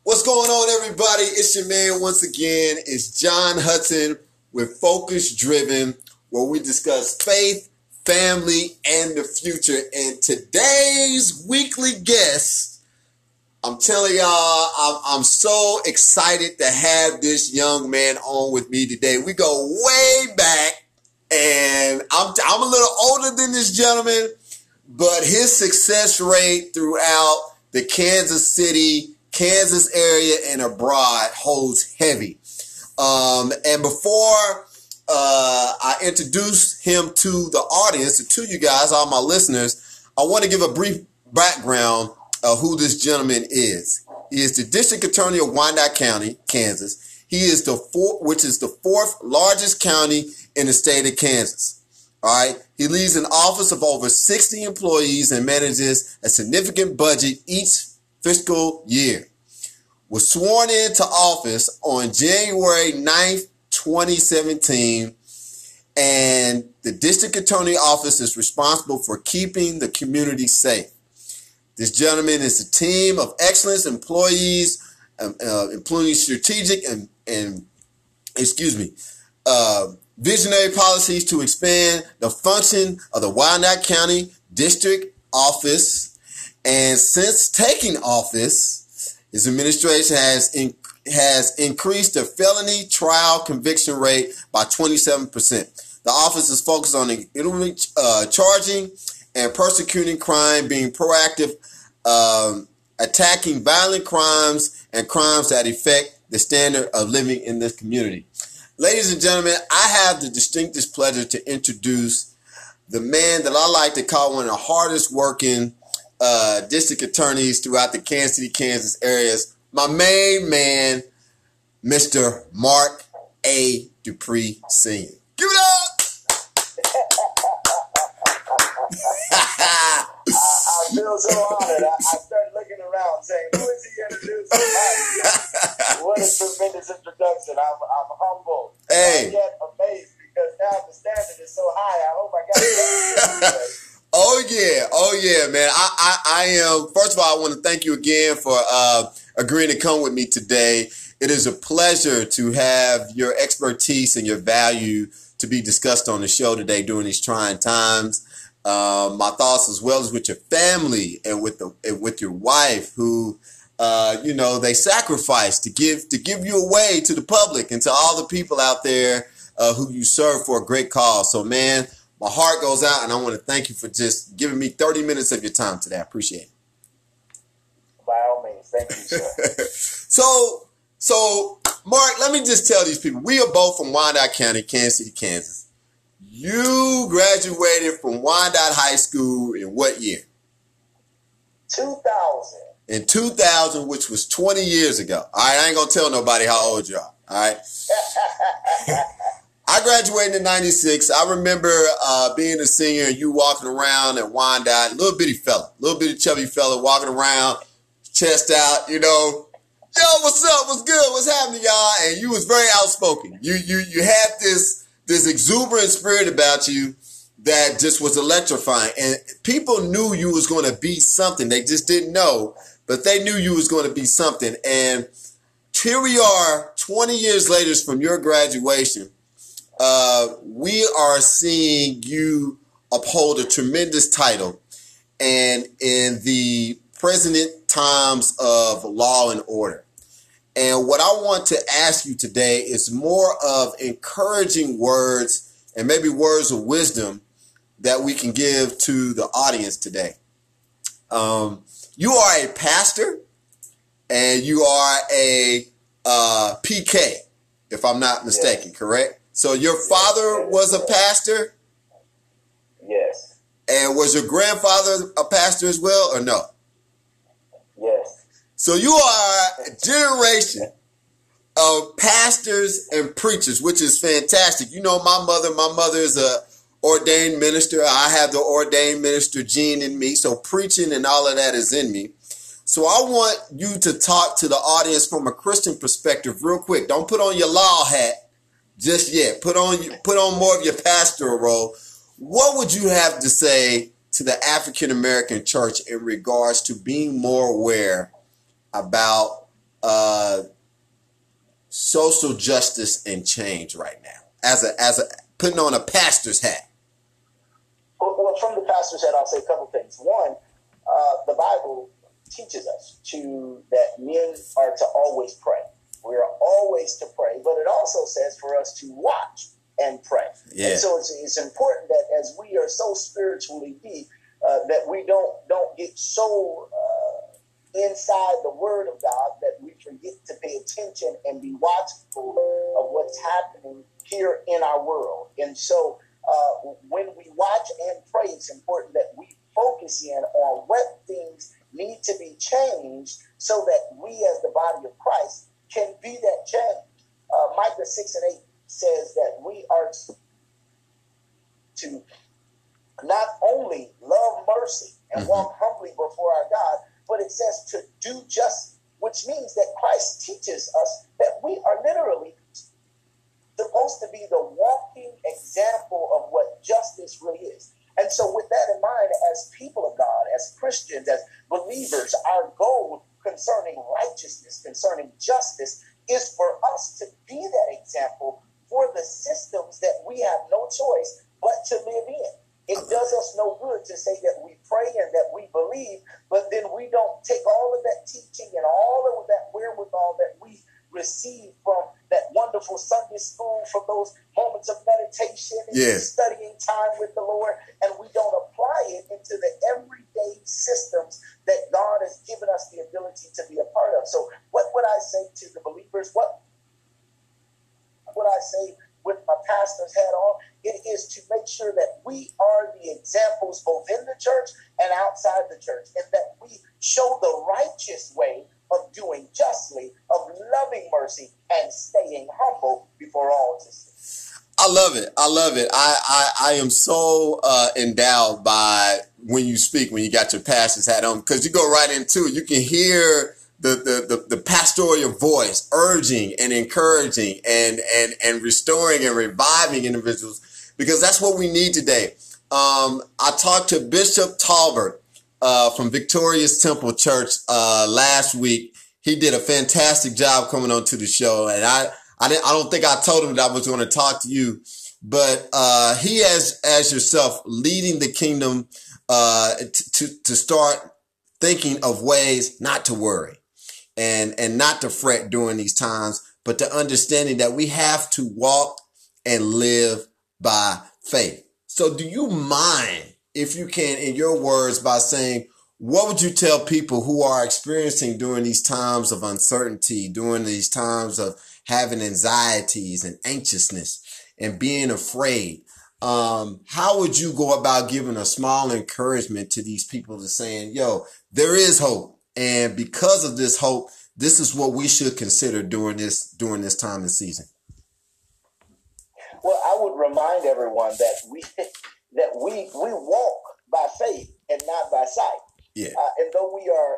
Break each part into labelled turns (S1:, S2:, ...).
S1: What's going on, everybody? It's your man once again. It's John Hudson with Focus Driven, where we discuss faith, family, and the future. And today's weekly guest, I'm telling y'all, I'm so excited to have this young man on with me today. We go way back, and I'm a little older than this gentleman, but his success rate throughout the Kansas area and abroad holds heavy. And before I introduce him to the audience, to you guys, all my listeners, I want to give a brief background of who this gentleman is. He is the District Attorney of Wyandotte County, Kansas. He is which is the fourth largest county in the state of Kansas. All right. He leads an office of over 60 employees and manages a significant budget each fiscal year. Was sworn into office on January 9th, 2017, and the District Attorney Office is responsible for keeping the community safe. This gentleman is a team of excellence employees, employing strategic and visionary policies to expand the function of the Wyandotte County District Office. And since taking office, his administration has increased the felony trial conviction rate by 27%. The office is focused on charging and persecuting crime, being proactive, attacking violent crimes and crimes that affect the standard of living in this community. Ladies and gentlemen, I have the distinctive pleasure to introduce the man that I like to call one of the hardest working district attorneys throughout the Kansas City, Kansas areas. My main man, Mr. Mark A. Dupree Sr. Give it up!
S2: I feel so honored. I started looking around saying, who is he introducing? What a tremendous introduction. I'm humble.
S1: Hey.
S2: I'm yet amazed because now the standard is so high. I hope I got it.
S1: Oh yeah, man. I am. First of all, I want to thank you again for agreeing to come with me today. It is a pleasure to have your expertise and your value to be discussed on the show today during these trying times. My thoughts, as well as with your family and with your wife, who they sacrificed to give you away to the public and to all the people out there who you serve for a great cause. So, man, my heart goes out, and I want to thank you for just giving me 30 minutes of your time today. I appreciate it.
S2: By all means, thank you, sir.
S1: So, Mark, let me just tell these people, we are both from Wyandotte County, Kansas City, Kansas. You graduated from Wyandotte High School in what year?
S2: 2000.
S1: In 2000, which was 20 years ago. All right, I ain't going to tell nobody how old you are. All right. I graduated in 96. I remember being a senior and you walking around at Wyandotte, little bitty chubby fella walking around, chest out, yo, what's up? What's good? What's happening, y'all? And you was very outspoken. You had this exuberant spirit about you that just was electrifying. And people knew you was going to be something. They just didn't know, but they knew you was going to be something. And here we are 20 years later from your graduation. We are seeing you uphold a tremendous title and in the present times of law and order. And what I want to ask you today is more of encouraging words and maybe words of wisdom that we can give to the audience today. You are a pastor and you are a PK, if I'm not mistaken, correct? So your father was a pastor?
S2: Yes.
S1: And was your grandfather a pastor as well, or no?
S2: Yes.
S1: So you are a generation of pastors and preachers, which is fantastic. My mother is a ordained minister. I have the ordained minister gene in me. So preaching and all of that is in me. So I want you to talk to the audience from a Christian perspective real quick. Don't put on your law hat just yet. Put on more of your pastoral role. What would you have to say to the African American church in regards to being more aware about social justice and change right now as a putting on a pastor's hat?
S2: Well, from the pastor's hat, I'll say a couple things. One, the Bible teaches us that men are to always pray. We are always to pray, but it also says for us to watch and pray. Yeah. And so it's important that as we are so spiritually deep, that we don't get so inside the Word of God that we forget to pay attention and be watchful of what's happening here in our world. And so when we watch and pray, it's important that we focus in on what things need to be changed so that we as the body of Christ can be that change. Micah 6:8 says that we are to not only love mercy and walk humbly before our God, but it says to do justice, which means that Christ teaches us that we are literally supposed to be the walking example of what justice really is. And so with that in mind, as people of God, as Christians, as believers, our goal concerning righteousness, concerning justice, is for us to be that example for the systems that we have no choice but to live in. It does us no good to say that we pray and that we believe, but then we don't take all of that teaching and all of that wherewithal that we receive from that wonderful Sunday school, from those moments of meditation and studying time with the Lord, and we don't apply it into the everyday systems that God has given us the ability to be a part of. So what would I say to the believers? What would I say with my pastor's hat on? It is to make sure that we are the examples both in the church and outside the church, and that we show the righteous way of doing justly, of loving mercy, and staying humble before all to see.
S1: I love it. I love it. I am so endowed by when you speak, when you got your pastor's hat on, because you go right into it. You can hear the pastoral voice urging and encouraging and restoring and reviving individuals, because that's what we need today. I talked to Bishop Talbert from Victorious Temple Church last week. He did a fantastic job coming on to the show, and I don't think I told him that I was going to talk to you, but he as yourself leading the kingdom to start thinking of ways not to worry and not to fret during these times, but to understanding that we have to walk and live by faith. So do you mind, if you can, in your words, by saying, what would you tell people who are experiencing during these times of uncertainty, during these times of having anxieties and anxiousness and being afraid? How would you go about giving a small encouragement to these people to saying, yo, there is hope. And because of this hope, this is what we should consider during this time and season?
S2: Well, I would remind everyone that we walk by faith and not by sight.
S1: Yeah.
S2: And though we are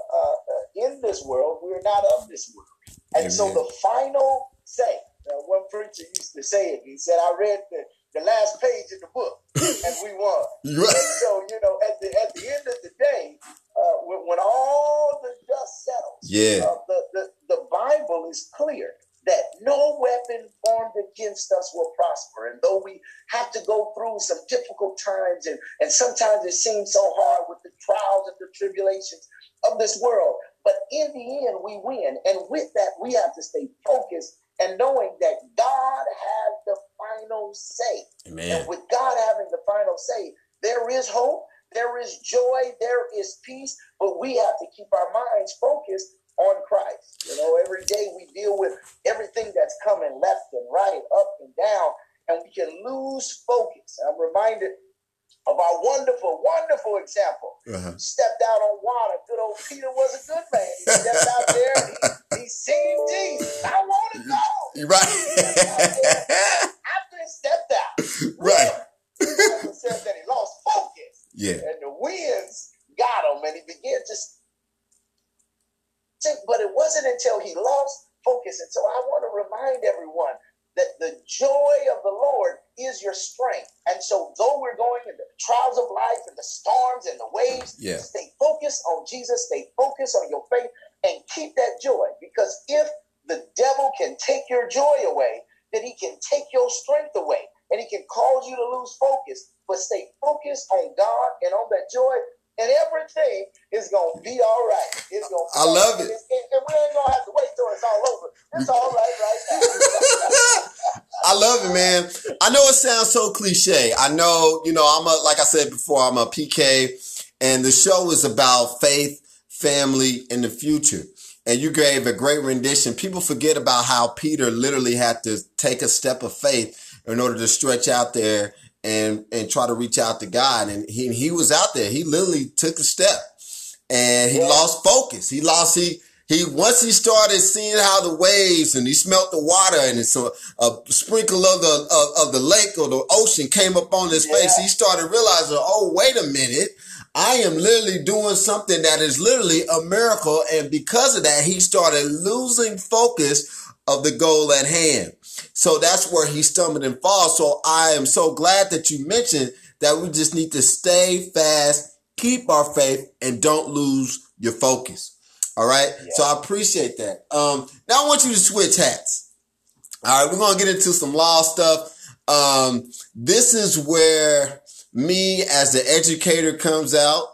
S2: in this world, we are not of this world. And
S1: Amen.
S2: So the final say, one preacher used to say it. He said, I read the last page of the book and we won.
S1: Right.
S2: And so, at the end of the day, when all the dust settles, the Bible is clear that no weapon formed against us will prosper. And though we have to go through some difficult times, and sometimes it seems so hard with the trials and the tribulations of this world, but in the end we win. And with that, we have to stay focused and knowing that God has the final say.
S1: Amen.
S2: And with God having the final say, there is hope, there is joy, there is peace, but we have to keep our minds focused on Christ. Every day we deal with everything that's coming left and right, up and down, and we can lose focus. I'm reminded of our wonderful, wonderful example. Stepped out on water. Good old Peter was a good man. He stepped out there and he seen Jesus. I want to go.
S1: Right.
S2: After he stepped out,
S1: right.
S2: The Bible says that he lost focus.
S1: Yeah.
S2: And the winds got him, and he began to sink. But it wasn't until he lost focus. And so I want to remind everyone that the joy of the Lord is your strength. And so though we're going into the trials of life and the storms and the waves, stay focused on Jesus, stay focused on your faith, and keep that joy. Because if the devil can take your joy away, then he can take your strength away, and he can cause you to lose focus. But stay focused on God and on that joy, and everything is going to be all right. It's going to be
S1: I love it.
S2: And we ain't going to have to wait till it's all over. It's all right now.
S1: I love it, man. I know it sounds so cliche. I know, like I said before, I'm a PK, and the show is about faith, family, and the future. And you gave a great rendition. People forget about how Peter literally had to take a step of faith in order to stretch out there and try to reach out to God. And he was out there. He literally took a step, and he lost focus. Once he started seeing how the waves, and he smelt the water, and so a sprinkle of the lake or the ocean came up on his face, he started realizing, oh, wait a minute. I am literally doing something that is literally a miracle. And because of that, he started losing focus of the goal at hand. So that's where he stumbled and falls. So I am so glad that you mentioned that we just need to stay fast, keep our faith, and don't lose your focus. All right. Yeah. So I appreciate that. Now I want you to switch hats. All right. We're going to get into some law stuff. This is where me as the educator comes out.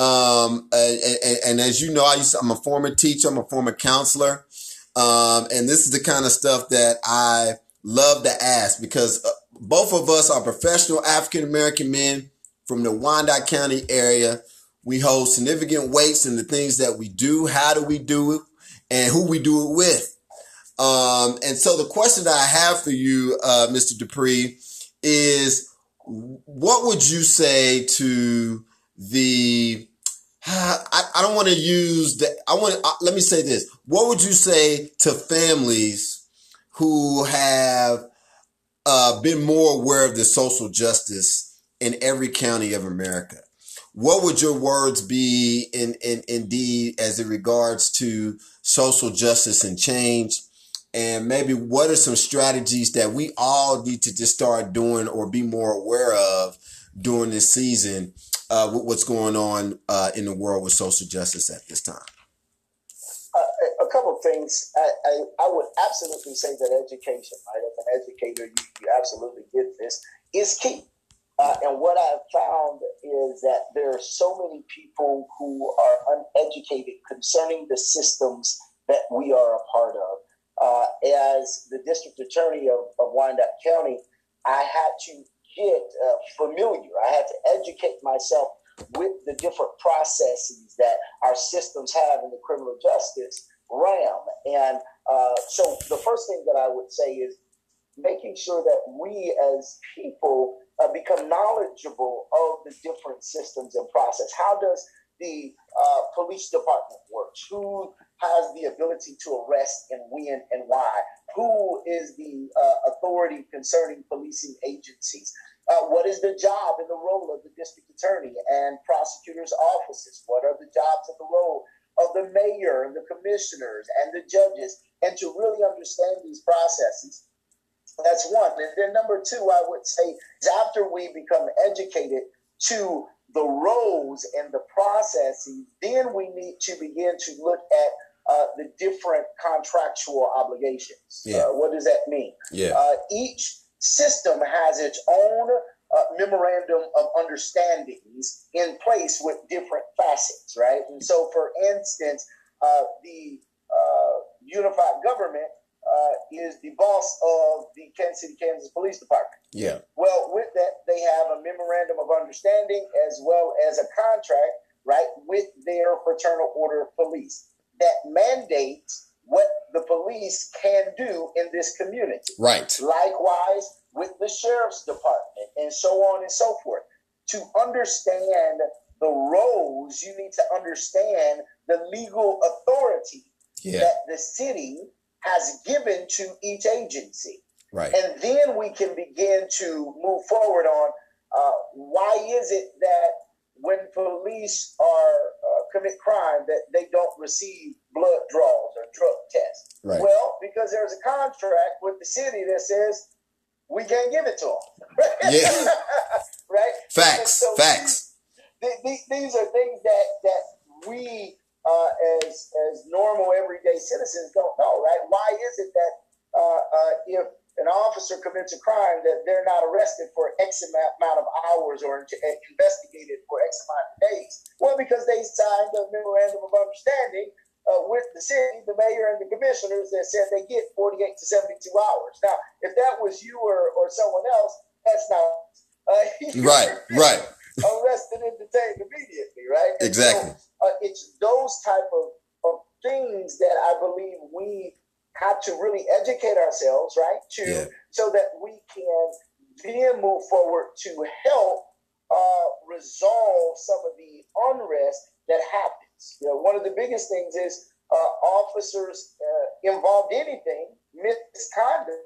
S1: And as you know, I'm a former teacher. I'm a former counselor. And this is the kind of stuff that I love to ask, because both of us are professional African-American men from the Wyandotte County area. We hold significant weights in the things that we do, how do we do it, and who we do it with. And so the question that I have for you, Mr. Dupree, is what would you say to the, I don't want to use that. Let me say this. What would you say to families who have been more aware of the social justice in every county of America? What would your words be indeed as it regards to social justice and change? And maybe what are some strategies that we all need to just start doing or be more aware of during this season with what's going on in the world with social justice at this time?
S2: A couple of things. I would absolutely say that education, right? As an educator, you absolutely get this, is key. And what I've found is that there are so many people who are uneducated concerning the systems that we are a part of. As the district attorney of Wyandotte County, I had to get familiar. I had to educate myself with the different processes that our systems have in the criminal justice realm. And so the first thing that I would say is making sure that we as people become knowledgeable of the different systems and process. How does the police department work? Who has the ability to arrest and when and why? Who is the authority concerning policing agencies? What is the job and the role of the district attorney and prosecutors' offices? What are the jobs and the role of the mayor and the commissioners and the judges? And to really understand these processes. That's one. And then number two, I would say, is after we become educated to the roles and the processes, then we need to begin to look at the different contractual obligations.
S1: Yeah.
S2: What does that mean?
S1: Yeah.
S2: Each system has its own memorandum of understandings in place with different facets, right? And so, for instance, the unified government is the boss of the Kansas City, Kansas Police Department.
S1: Yeah.
S2: Well, with that, they have a memorandum of understanding as well as a contract, right, with their fraternal order of police that mandates what the police can do in this community.
S1: Right.
S2: Likewise, with the sheriff's department and so on and so forth. To understand the roles, you need to understand the legal authority that the city has given to each agency.
S1: Right.
S2: And then we can begin to move forward on why is it that when police are commit crime that they don't receive blood draws or drug tests?
S1: Right.
S2: Well, because there's a contract with the city that says we can't give it to them.
S1: Yeah.
S2: Right?
S1: Facts.
S2: So
S1: Facts.
S2: These are things that we as normal everyday citizens don't know, right? Why is it that if an officer commits a crime that they're not arrested for X amount of hours or investigated for X amount of days? Well, because they signed a memorandum of understanding with the city, the mayor, and the commissioners that said they get 48 to 72 hours. Now, if that was you or someone else, that's not
S1: right.
S2: Arrested and detained immediately, right? And
S1: exactly.
S2: So, it's those type of things that I believe we have to really educate ourselves, right? So that we can then move forward to help resolve some of the unrest that happens. One of the biggest things is officers involved in anything, misconduct,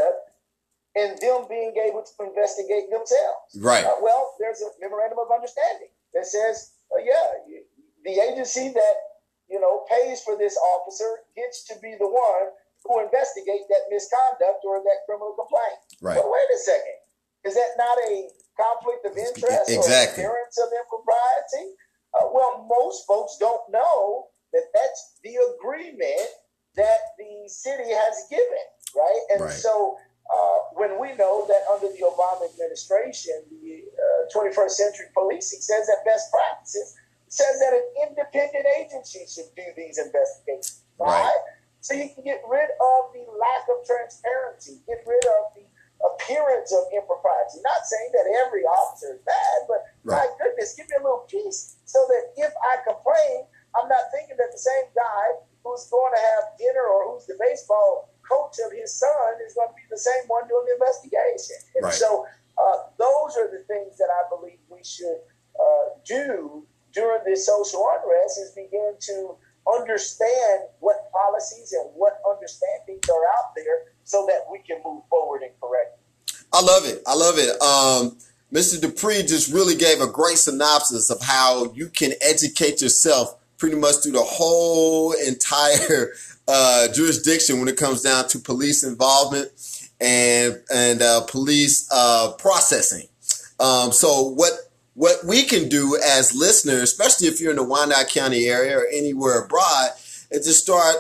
S2: and them being able to investigate themselves.
S1: Right.
S2: Well, there's a memorandum of understanding that says, the agency that pays for this officer gets to be the one who investigate that misconduct or that criminal complaint.
S1: Right.
S2: But wait a second. Is that not a conflict of interest
S1: Exactly.
S2: or appearance of impropriety? Well, most folks don't know that that's the agreement that the city has given, right? And so when we know that under the Obama administration, the 21st century policing says that best practices says that an independent agency should do these investigations, right? So you can get rid of the lack of transparency, get rid of the appearance of impropriety. Not saying that every officer is bad, but my goodness, give me a little piece so that if I complain, I'm not thinking that the same guy who's going to have dinner or who's the baseball coach of his son is going to be the same one doing the investigation. And so those are the things that I believe we should do during this social unrest, is begin to understand what policies and what understandings are out there so that we can move forward and correct it.
S1: I love it. Mr. Dupree just really gave a great synopsis of how you can educate yourself pretty much through the whole entire jurisdiction when it comes down to police involvement and police processing. So what we can do as listeners, especially if you're in the Wyandotte County area or anywhere abroad, is just start,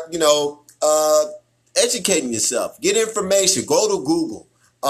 S1: educating yourself. Get information. Go to Google.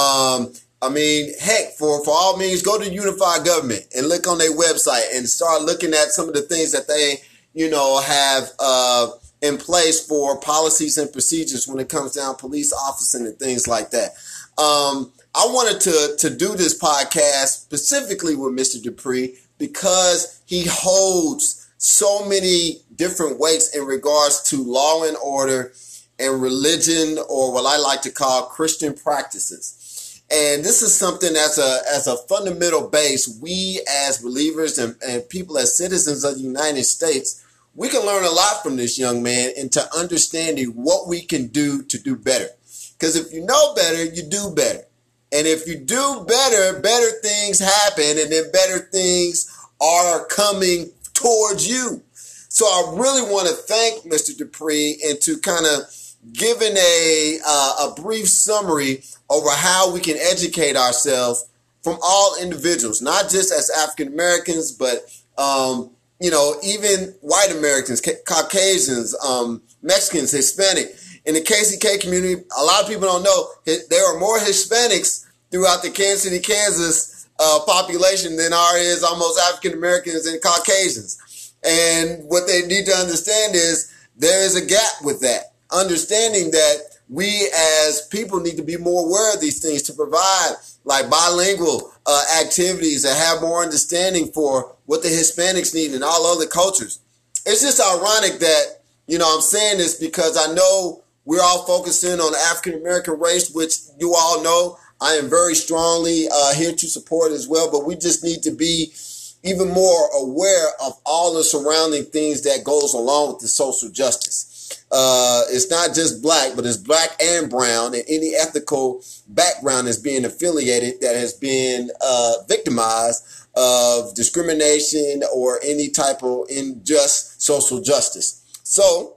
S1: Heck, for all means, go to Unified Government and look on their website and start looking at some of the things that they, have in place for policies and procedures when it comes down police officing and things like that. I wanted to do this podcast specifically with Mr. Dupree because he holds so many different weights in regards to law and order and religion, or what I like to call Christian practices. And this is something as a fundamental base, we as believers and people as citizens of the United States, we can learn a lot from this young man into understanding what we can do to do better. Because if you know better, you do better. And if you do better, better things happen, and then better things are coming towards you. So I really want to thank Mr. Dupree and to kind of giving a brief summary over how we can educate ourselves from all individuals, not just as African Americans, but even white Americans, Caucasians, Mexicans, Hispanic. In the KCK community, a lot of people don't know there are more Hispanics throughout the Kansas City, Kansas population than there is almost African Americans and Caucasians. And what they need to understand is there is a gap with that. Understanding that we as people need to be more aware of these things to provide like bilingual activities and have more understanding for what the Hispanics need and all other cultures. It's just ironic that, I'm saying this because I know we're all focusing on the African American race, which you all know I am very strongly here to support as well. But we just need to be even more aware of all the surrounding things that goes along with the social justice. It's not just black, but it's black and brown, and any ethical background is being affiliated that has been victimized of discrimination or any type of unjust social justice. So,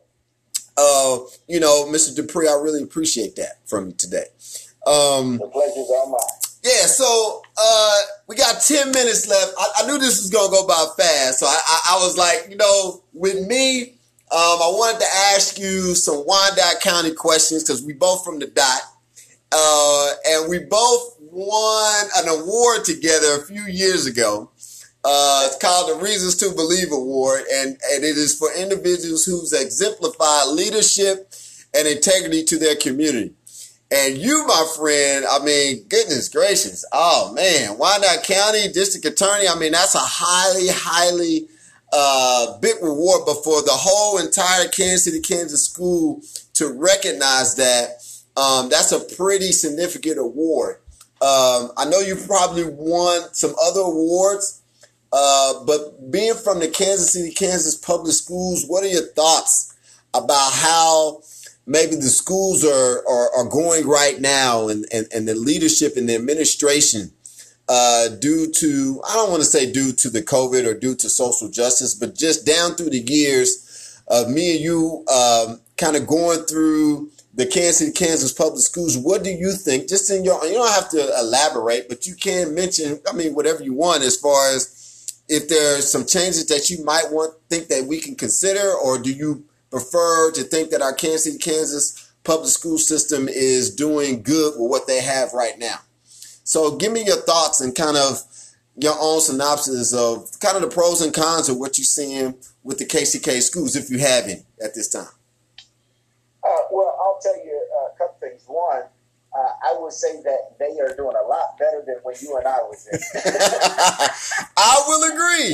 S1: Mr. Dupree, I really appreciate that from you today.
S2: The pleasure's all mine.
S1: Yeah, so we got 10 minutes left. I knew this was going to go by fast, so I was like, with me, I wanted to ask you some Wyandotte County questions because we both from the dot, and we both won an award together a few years ago. It's called the Reasons to Believe Award, and it is for individuals who's exemplified leadership and integrity to their community. And you, my friend, goodness gracious. Oh, man. Wyandotte County District Attorney, that's a highly big reward. But for the whole entire Kansas City, Kansas school to recognize that, that's a pretty significant award. I know you probably won some other awards, but being from the Kansas City, Kansas public schools, what are your thoughts about how maybe the schools are going right now and the leadership and the administration due to, I don't want to say due to the COVID or due to social justice, but just down through the years of me and you kind of going through the Kansas City, Kansas public schools. What do you think? Just in your, you don't have to elaborate, but you can mention, whatever you want as far as if there's some changes that you might think that we can consider, or do you prefer to think that our Kansas City, Kansas public school system is doing good with what they have right now? So give me your thoughts and kind of your own synopsis of kind of the pros and cons of what you're seeing with the KCK schools, if you have any at this time.
S2: Well, I'll tell you a couple things. One, I would say that they are doing a lot better than when you and I was there.
S1: I will agree.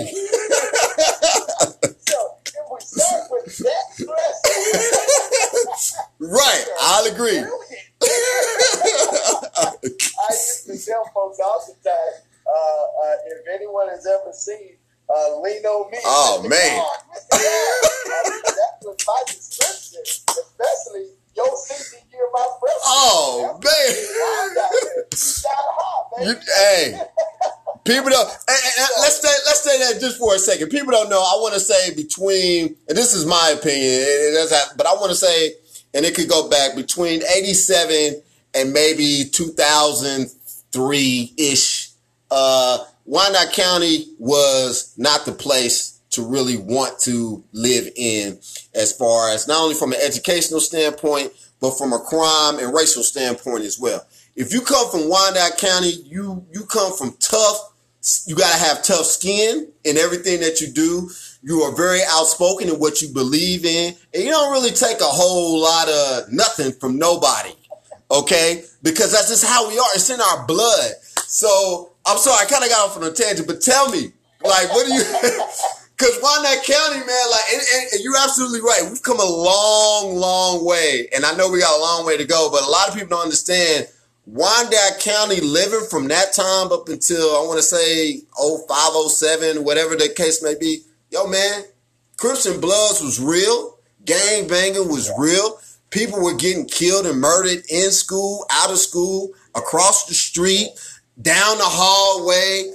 S2: So if we start with that first,
S1: right, I'll agree.
S2: I used to tell folks all the time, if anyone has ever seen Lean on Me.
S1: Oh, man.
S2: That was my description, especially your 60 year my freshman.
S1: Oh, man. Hey, people don't. Let's say that just for a second. People don't know. I want to say between, and this is my opinion, but I want to say, and it could go back between 87 and maybe 2003-ish. Wyandotte County was not the place to really want to live in, as far as not only from an educational standpoint, but from a crime and racial standpoint as well. If you come from Wyandotte County, you come from tough. You got to have tough skin in everything that you do. You are very outspoken in what you believe in, and you don't really take a whole lot of nothing from nobody, okay? Because that's just how we are. It's in our blood. So I'm sorry, I kind of got off on a tangent, but tell me, like, what do you? Because Wyandotte County, man, like, and you're absolutely right. We've come a long, long way, and I know we got a long way to go, but a lot of people don't understand. Wyandotte County, living from that time up until, I want to say, 05, 07, whatever the case may be, yo, man, Crips and Bloods was real. Gang banging was real. People were getting killed and murdered in school, out of school, across the street, down the hallway.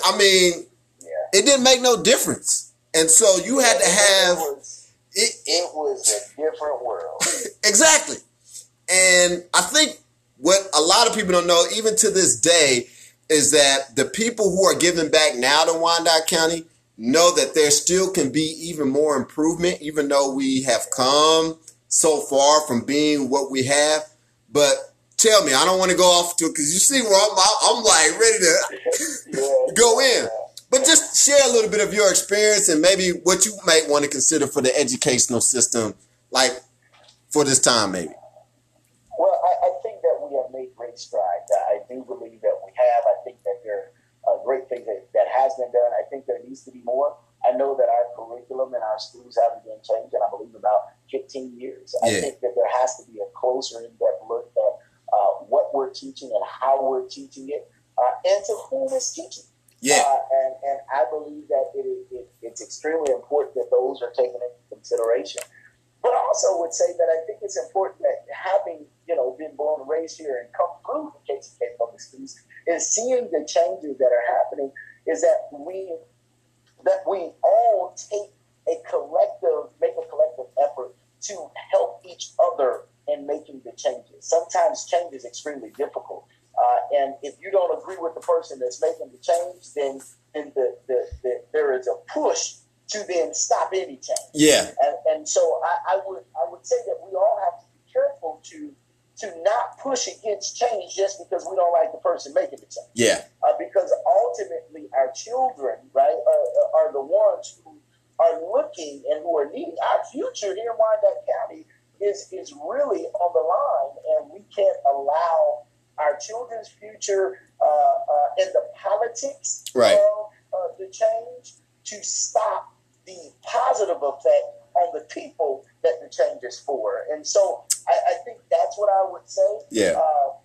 S1: It didn't make no difference. And so you had to have...
S2: It was a different world.
S1: Exactly. And I think what a lot of people don't know, even to this day, is that the people who are giving back now to Wyandotte County know that there still can be even more improvement, even though we have come so far from being what we have. But tell me, I don't want to go off to, because you see where I'm like ready to go in. But just share a little bit of your experience and maybe what you might want to consider for the educational system, like for this time maybe.
S2: Well, I think that we have made great strides. I do believe that we have. I think that there are great things that has been done. I think there needs to be more. I know that our curriculum in our schools haven't been changed in, I believe, about 15 years. I think that there has to be a closer in-depth look at what we're teaching and how we're teaching it, and to whom it's teaching.
S1: Yeah.
S2: And I believe that it's extremely important that those are taken into consideration. But also would say that I think it's important that having, been born and raised here and come through the KCK public schools is seeing the changes that are happening is that we all make a collective effort to help each other in making the changes. Sometimes change is extremely difficult. And if you don't agree with the person that's making the change, then there is a push to then stop any change.
S1: Yeah.
S2: And so I would say that we all have to be careful to not push against change just because we don't like the person making the change.
S1: Yeah.
S2: Because ultimately our children, right, are the ones who are looking and who are needing our future here in Wyandotte County is really on the line, and we can't allow our children's future in the politics
S1: right.
S2: of the change to stop the positive effect on the people that the change is for. And so I think that's what I would say.
S1: Yeah.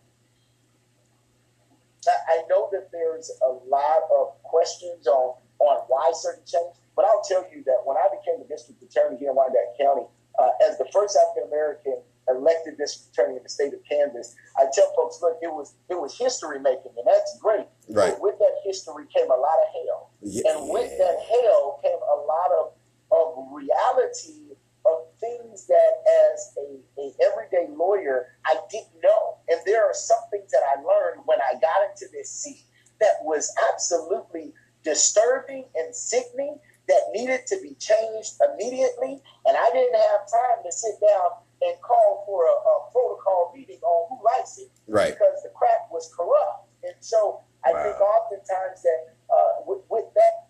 S2: I know that there's a lot of questions on why certain change, but I'll tell you that when I became the district attorney here in Wyandotte County, as the first African-American elected district attorney in the state of Kansas, I tell folks, look, it was history making, and that's great.
S1: Right.
S2: But with that history came a lot of hell.
S1: Yeah.
S2: And with that hell came a lot of reality of things that as a everyday lawyer, I didn't know. And there are some things that I learned when I got into this seat that was absolutely disturbing and sickening that needed to be changed immediately. And I didn't have time to sit down and call for a protocol meeting on who likes it.
S1: Right.
S2: Because the crack was corrupt. And so I think oftentimes that with that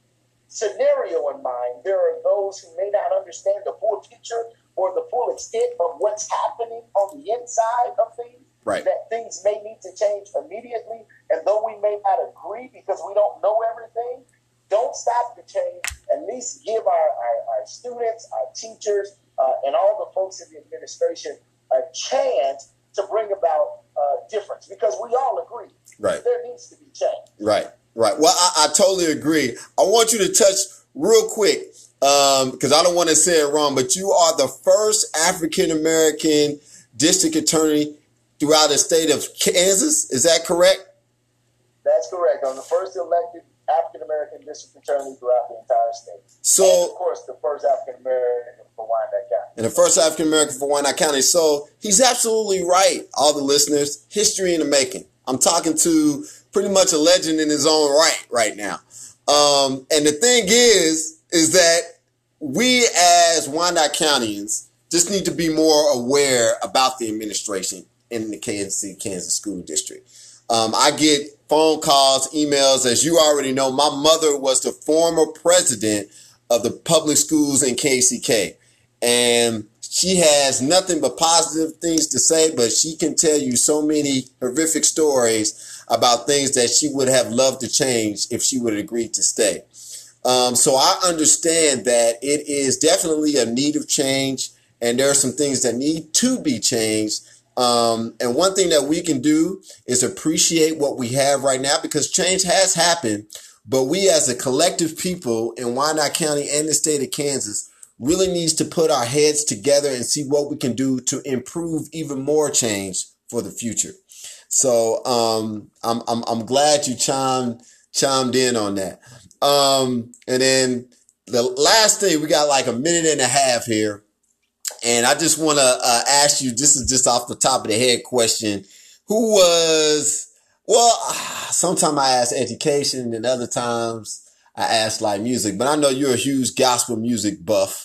S2: scenario in mind, there are those who may not understand the full picture or the full extent of what's happening on the inside of things.
S1: Right.
S2: That things may need to change immediately. And though we may not agree because we don't know everything, don't stop the change. At least give our students, our teachers, and all the folks in the administration a chance to bring about difference, because we all agree
S1: right.
S2: there needs to be change.
S1: Right. Well, I totally agree. I want you to touch real quick, because I don't want to say it wrong, but you are the first African-American district attorney throughout the state of Kansas. Is that correct?
S2: That's correct. I'm the first elected African-American district attorney throughout the entire state.
S1: So,
S2: and of course, the first African-American for Wyandotte County.
S1: And the first African-American for Wyandotte County. So he's absolutely right, all the listeners. History in the making. I'm talking to pretty much a legend in his own right now. And the thing is that we as Wyandotte Countyans just need to be more aware about the administration in the Kansas School District. I get phone calls, emails. As you already know, my mother was the former president of the public schools in KCK. And she has nothing but positive things to say, but she can tell you so many horrific stories about things that she would have loved to change if she would have agreed to stay. So I understand that it is definitely a need of change, and there are some things that need to be changed. And one thing that we can do is appreciate what we have right now, because change has happened. But we as a collective people in Wyandotte County and the state of Kansas really needs to put our heads together and see what we can do to improve even more change for the future. So I'm glad you chimed in on that. And then the last thing, we got like a minute and a half here. And I just want to ask you, this is just off the top of the head question. Who was, well, sometimes I ask education and other times I ask like music, but I know you're a huge gospel music buff.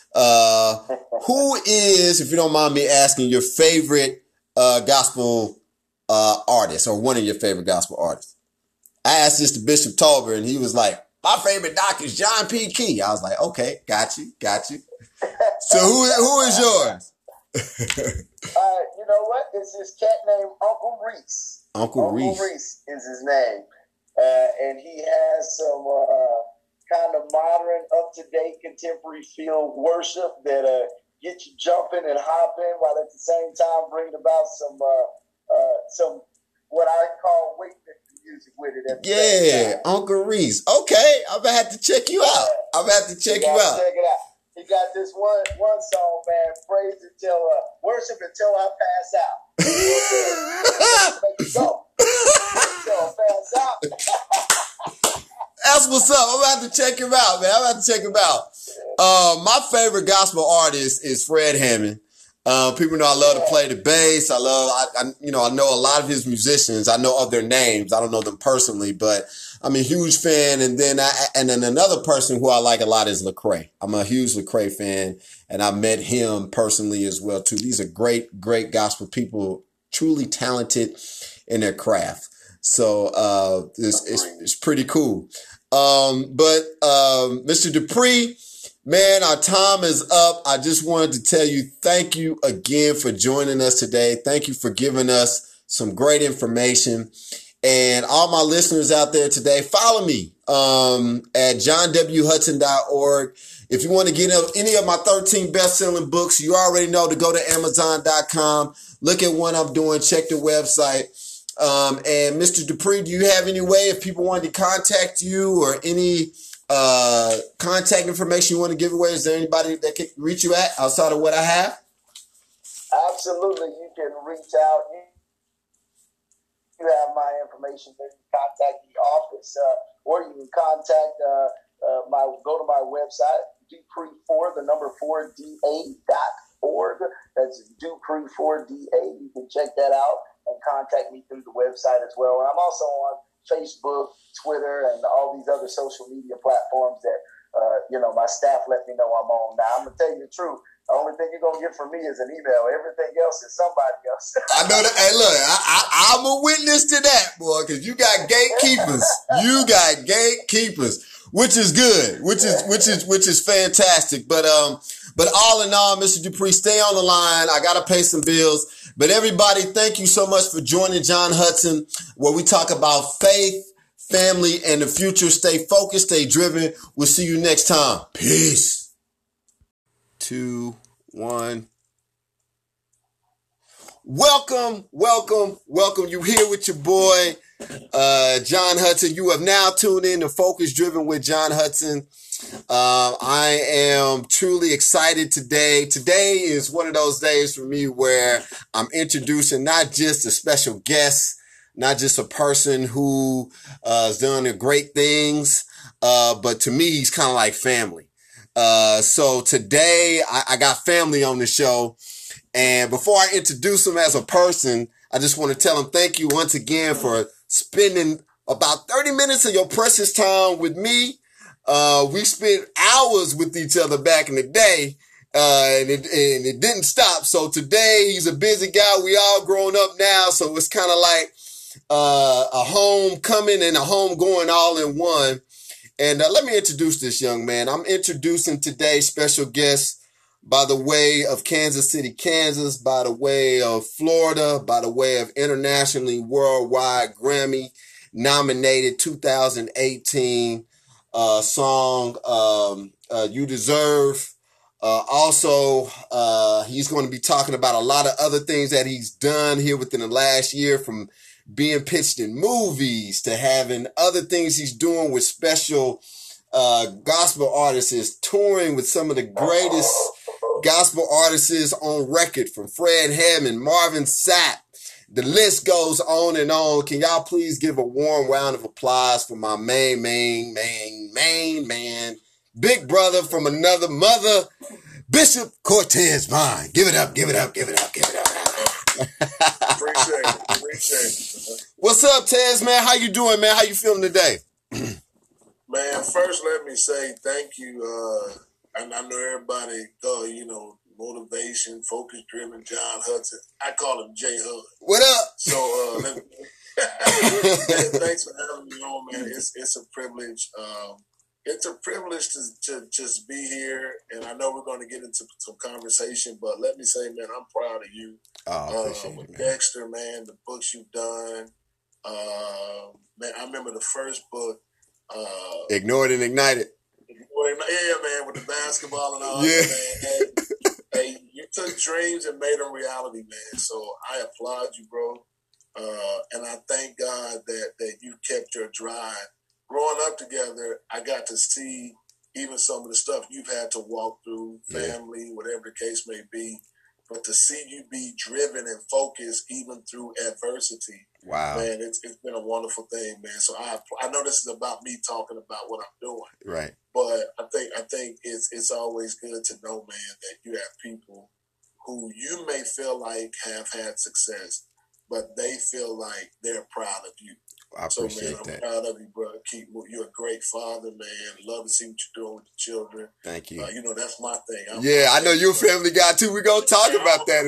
S1: Who is, if you don't mind me asking, your favorite gospel artist, or one of your favorite gospel artists? I asked this to Bishop Tolbert, and he was like, my favorite doc is John P. Key. I was like, okay, got you. So who is yours?
S2: You know what? It's this cat named Uncle Reese.
S1: Uncle
S2: Reese is his name. And he has some kind of modern, up-to-date, contemporary field worship that gets you jumping and hopping, while at the same time bringing about some what I call weightlifting music with it. At the same time.
S1: Uncle Reese. Okay, I'm gonna have to check you out.
S2: Check it out. He got this one song, man. Praise until worship until I pass out. Make you go. Until I pass out.
S1: That's what's up. I'm about to check him out, man. My favorite gospel artist is Fred Hammond. People know I love to play the bass. I know a lot of his musicians. I know of their names. I don't know them personally, but I'm a huge fan. And then another person who I like a lot is Lecrae. I'm a huge Lecrae fan, and I met him personally as well too. These are great, great gospel people, truly talented in their craft. So it's pretty cool. But Mr. Dupree, man, our time is up. I just wanted to tell you thank you again for joining us today. Thank you for giving us some great information. And all my listeners out there today, follow me at johnwhudson.org. If you want to get any of my 13 best-selling books, you already know to go to amazon.com. Look at what I'm doing. Check the website. And Mr. Dupree, do you have any way if people wanted to contact you or any contact information you want to give away? Is there anybody that can reach you at outside of what I have?
S2: Absolutely. You can reach out. You have my information there. You can contact the office, or you can contact go to my website, Dupree4da.org. That's Dupree4da. You can check that out and contact me through the website as well. And I'm also on Facebook, Twitter, and all these other social media platforms that my staff let me know I'm on. Now, I'm going to tell you the truth. The only thing you're going to get from me is an email. Everything else is somebody else.
S1: I know that. Hey, look, I'm a witness to that, boy, because you got gatekeepers. Which is good, which is fantastic. But all in all, Mr. Dupree, stay on the line. I got to pay some bills. But everybody, thank you so much for joining John Hudson, where we talk about faith, family, and the future. Stay focused, stay driven. We'll see you next time. Peace. 2, 1. Welcome. You here with your boy, John Hudson. You have now tuned in to Focus Driven with John Hudson. I am truly excited today. Today is one of those days for me where I'm introducing not just a special guest, not just a person who has done great things, but to me, he's kind of like family. So today I got family on the show. And before I introduce him as a person, I just want to tell him thank you once again for spending about 30 minutes of your precious time with me. We spent hours with each other back in the day, and it didn't stop. So today he's a busy guy. We all grown up now. So it's kind of like a homecoming and a home going all in one. And let me introduce this young man. I'm introducing today's special guest by the way of Kansas City, Kansas, by the way of Florida, by the way of internationally worldwide Grammy nominated 2018 song You Deserve. Also, he's going to be talking about a lot of other things that he's done here within the last year, from being pitched in movies to having other things he's doing with special gospel artists, touring with some of the greatest gospel artists on record, from Fred Hammond, Marvin Sapp. The list goes on and on. Can y'all please give a warm round of applause for my main man, big brother from another mother, Bishop Cortez Vine. Give it up.
S3: Appreciate it.
S1: What's up, Tez, man? How you doing, man? How you feeling today?
S3: Man, first let me say thank you. And I know everybody, motivation, focus driven, John Hudson. I call him J Hud.
S1: What up?
S3: So thanks for having me on, man. It's a privilege. It's a privilege to just be here, and I know we're going to get into some conversation, but let me say, man, I'm proud of you. With Dexter, man, the books you've done. Man, I remember the first book.
S1: Ignored and Ignited.
S3: Yeah, man, with the basketball and all that, man. Hey, you took dreams and made them reality, man. So I applaud you, bro. And I thank God that you kept your drive. Growing up together, I got to see even some of the stuff you've had to walk through, family, whatever the case may be. But to see you be driven and focused even through adversity, man, it's been a wonderful thing, man. So I know this is about me talking about what I'm doing,
S1: right?
S3: But I think it's always good to know, man, that you have people who you may feel like have had success, but they feel like they're proud of you.
S1: I appreciate
S3: that. I'm proud of you, brother. You're a great father, man. Love to see what you're doing with the children.
S1: Thank you.
S3: That's my thing.
S1: I know you're a family guy too. We're going to talk about that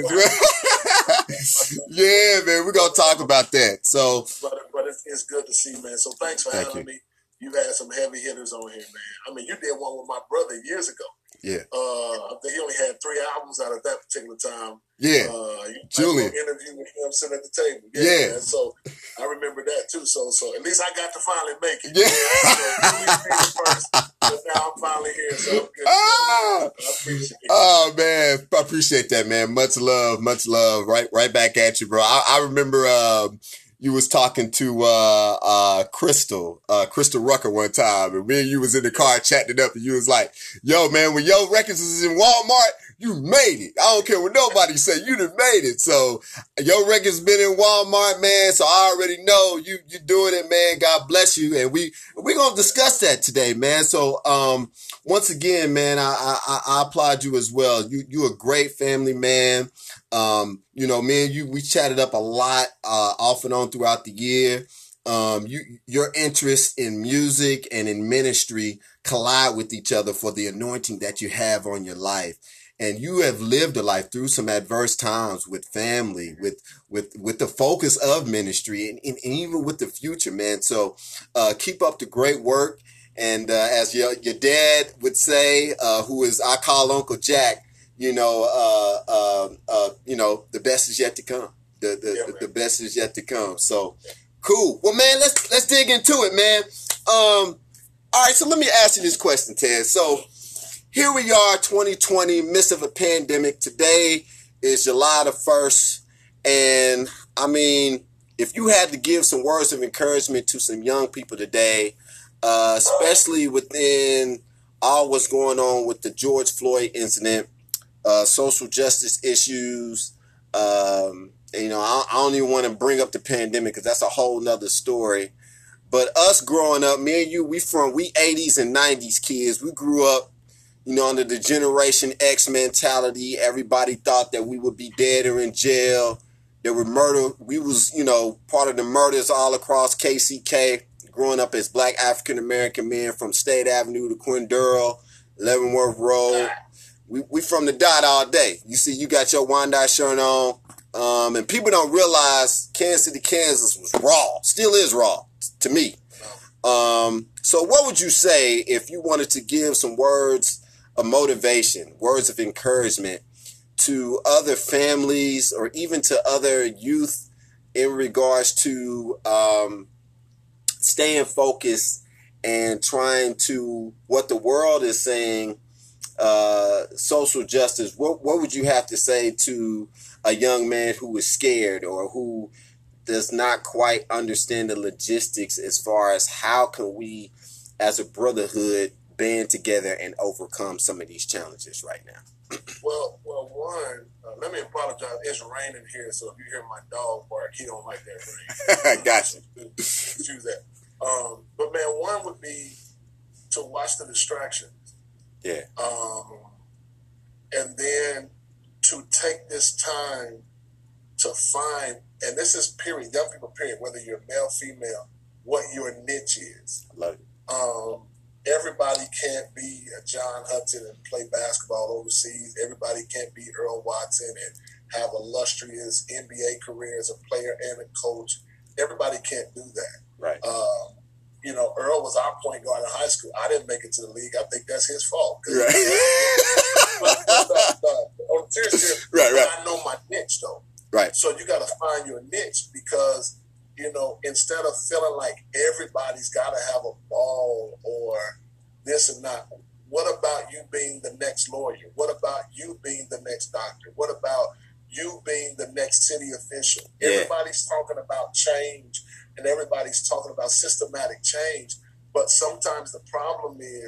S1: as well. Yeah, man, we're going to talk about that. So,
S3: but it's good to see, man. So thanks for having me. You had some heavy hitters on here, man. I mean, you did one with my brother years ago.
S1: Yeah.
S3: I think he only had 3 albums out at that particular time.
S1: Yeah. Julian.
S3: Interview with him sitting at the table.
S1: Yeah.
S3: Man. So I remember that too. So at least I got to finally make it.
S1: Yeah.
S3: So first, but now I'm finally here. So I'm good. I appreciate it.
S1: Oh man, I appreciate that, man. Much love. Right back at you, bro. I remember you was talking to Crystal Rucker one time, and me and you was in the car chatting it up, and you was like, yo, man, when your records is in Walmart, you made it. I don't care what nobody say, you done made it. So your record's been in Walmart, man, so I already know you doing it, man. God bless you. And we're gonna discuss that today, man. So once again, man, I applaud you as well. You a great family man. Me and you, we chatted up a lot, off and on throughout the year. Your interest in music and in ministry collide with each other for the anointing that you have on your life. And you have lived a life through some adverse times with family, with the focus of ministry and even with the future, man. So, keep up the great work. And, as your dad would say, I call Uncle Jack, the best is yet to come. The best is yet to come. So cool. Well, man, let's dig into it, man. All right. So let me ask you this question, Ted. So here we are, 2020, midst of a pandemic. Today is July the 1st. And I mean, if you had to give some words of encouragement to some young people today, especially within all what's going on with the George Floyd incident, social justice issues, I don't even want to bring up the pandemic because that's a whole nother story. But us growing up, me and you, we 80s and 90s kids. We grew up, under the Generation X mentality. Everybody thought that we would be dead or in jail. There were murder. We was, part of the murders all across KCK. Growing up as Black African American men from State Avenue to Quindurl, Leavenworth Road. We from the dot all day. You see, you got your Wyandotte shirt on. And people don't realize Kansas City, Kansas was raw. Still is raw to me. So what would you say if you wanted to give some words of motivation, words of encouragement to other families or even to other youth in regards to staying focused and trying to what the world is saying, social justice? What would you have to say to a young man who is scared or who does not quite understand the logistics as far as how can we as a brotherhood band together and overcome some of these challenges right now?
S3: Well, one, let me apologize. It's raining here, so if you hear my dog bark, he don't like that rain.
S1: Gotcha.
S3: Excuse that. But man, one would be to watch the distractions.
S1: Yeah.
S3: And then to take this time to find, and this is period, young people period, whether you're male, female, what your niche is.
S1: I love it.
S3: Everybody can't be a John Hudson and play basketball overseas. Everybody can't be Earl Watson and have a illustrious NBA career as a player and a coach. Everybody can't do that.
S1: Right.
S3: Earl was our point guard in high school. I didn't make it to the league. I think that's his fault.
S1: Right.
S3: On serious,
S1: right.
S3: I know my niche though.
S1: Right.
S3: So you got to find your niche because, instead of feeling like everybody's got to have a ball or this and that, what about you being the next lawyer? What about you being the next doctor? What about you being the next city official? Yeah. Everybody's talking about change and everybody's talking about systematic change. But sometimes the problem is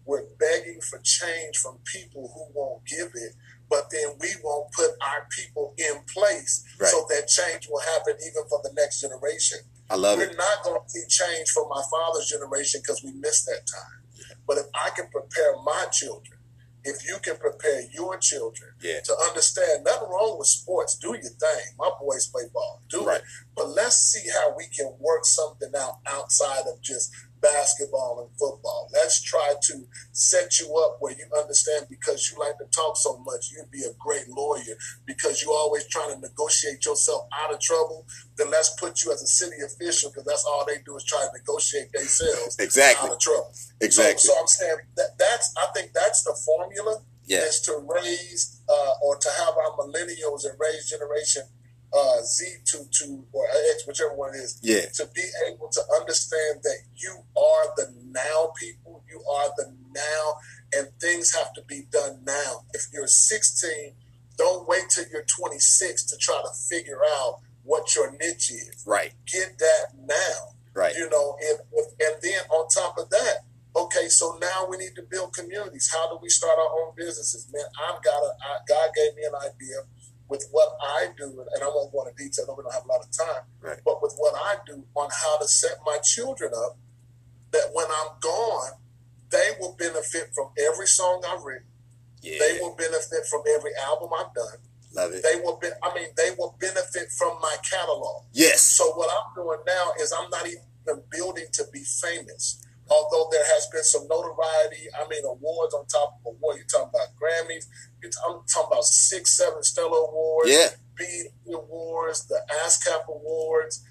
S3: we're begging for change from people who won't give it, but then we won't put our people in place so that change will happen even for the next generation.
S1: I love it.
S3: We're not going to see change from my father's generation because we missed that time. But if I can prepare my children, if you can prepare your children to understand, nothing wrong with sports. Do your thing. My boys play ball. Do it. But let's see how we can work something out outside of just basketball and football. Let's try to set you up where you understand, because you like to talk so much, you'd be a great lawyer because you're always trying to negotiate yourself out of trouble. Then let's put you as a city official, because that's all they do is try to negotiate themselves out of trouble. So I'm saying I think that's the formula, is to raise or to have our millennials and raise generation Z to or X, whichever one it is, to be able to understand that you are the now people, you are the now, and things have to be done now. If you're 16, don't wait till you're 26 to try to figure out what your niche is. Get that now. You know, and then on top of that, okay, so now we need to build communities. How do we start our own businesses? Man, God gave me an idea with what I do, and I won't go into detail, we don't have a lot of time, but with what I do on how to set my children up, that when I'm gone, they will benefit from every song I've written. They will benefit from every album I've done.
S1: Love it.
S3: They will benefit from my catalog. So what I'm doing now is I'm not even building to be famous. Although there has been some notoriety, awards on top of awards. You're talking about Grammys. I'm talking about 6, 7 Stellar Awards, BET Awards, the ASCAP Awards,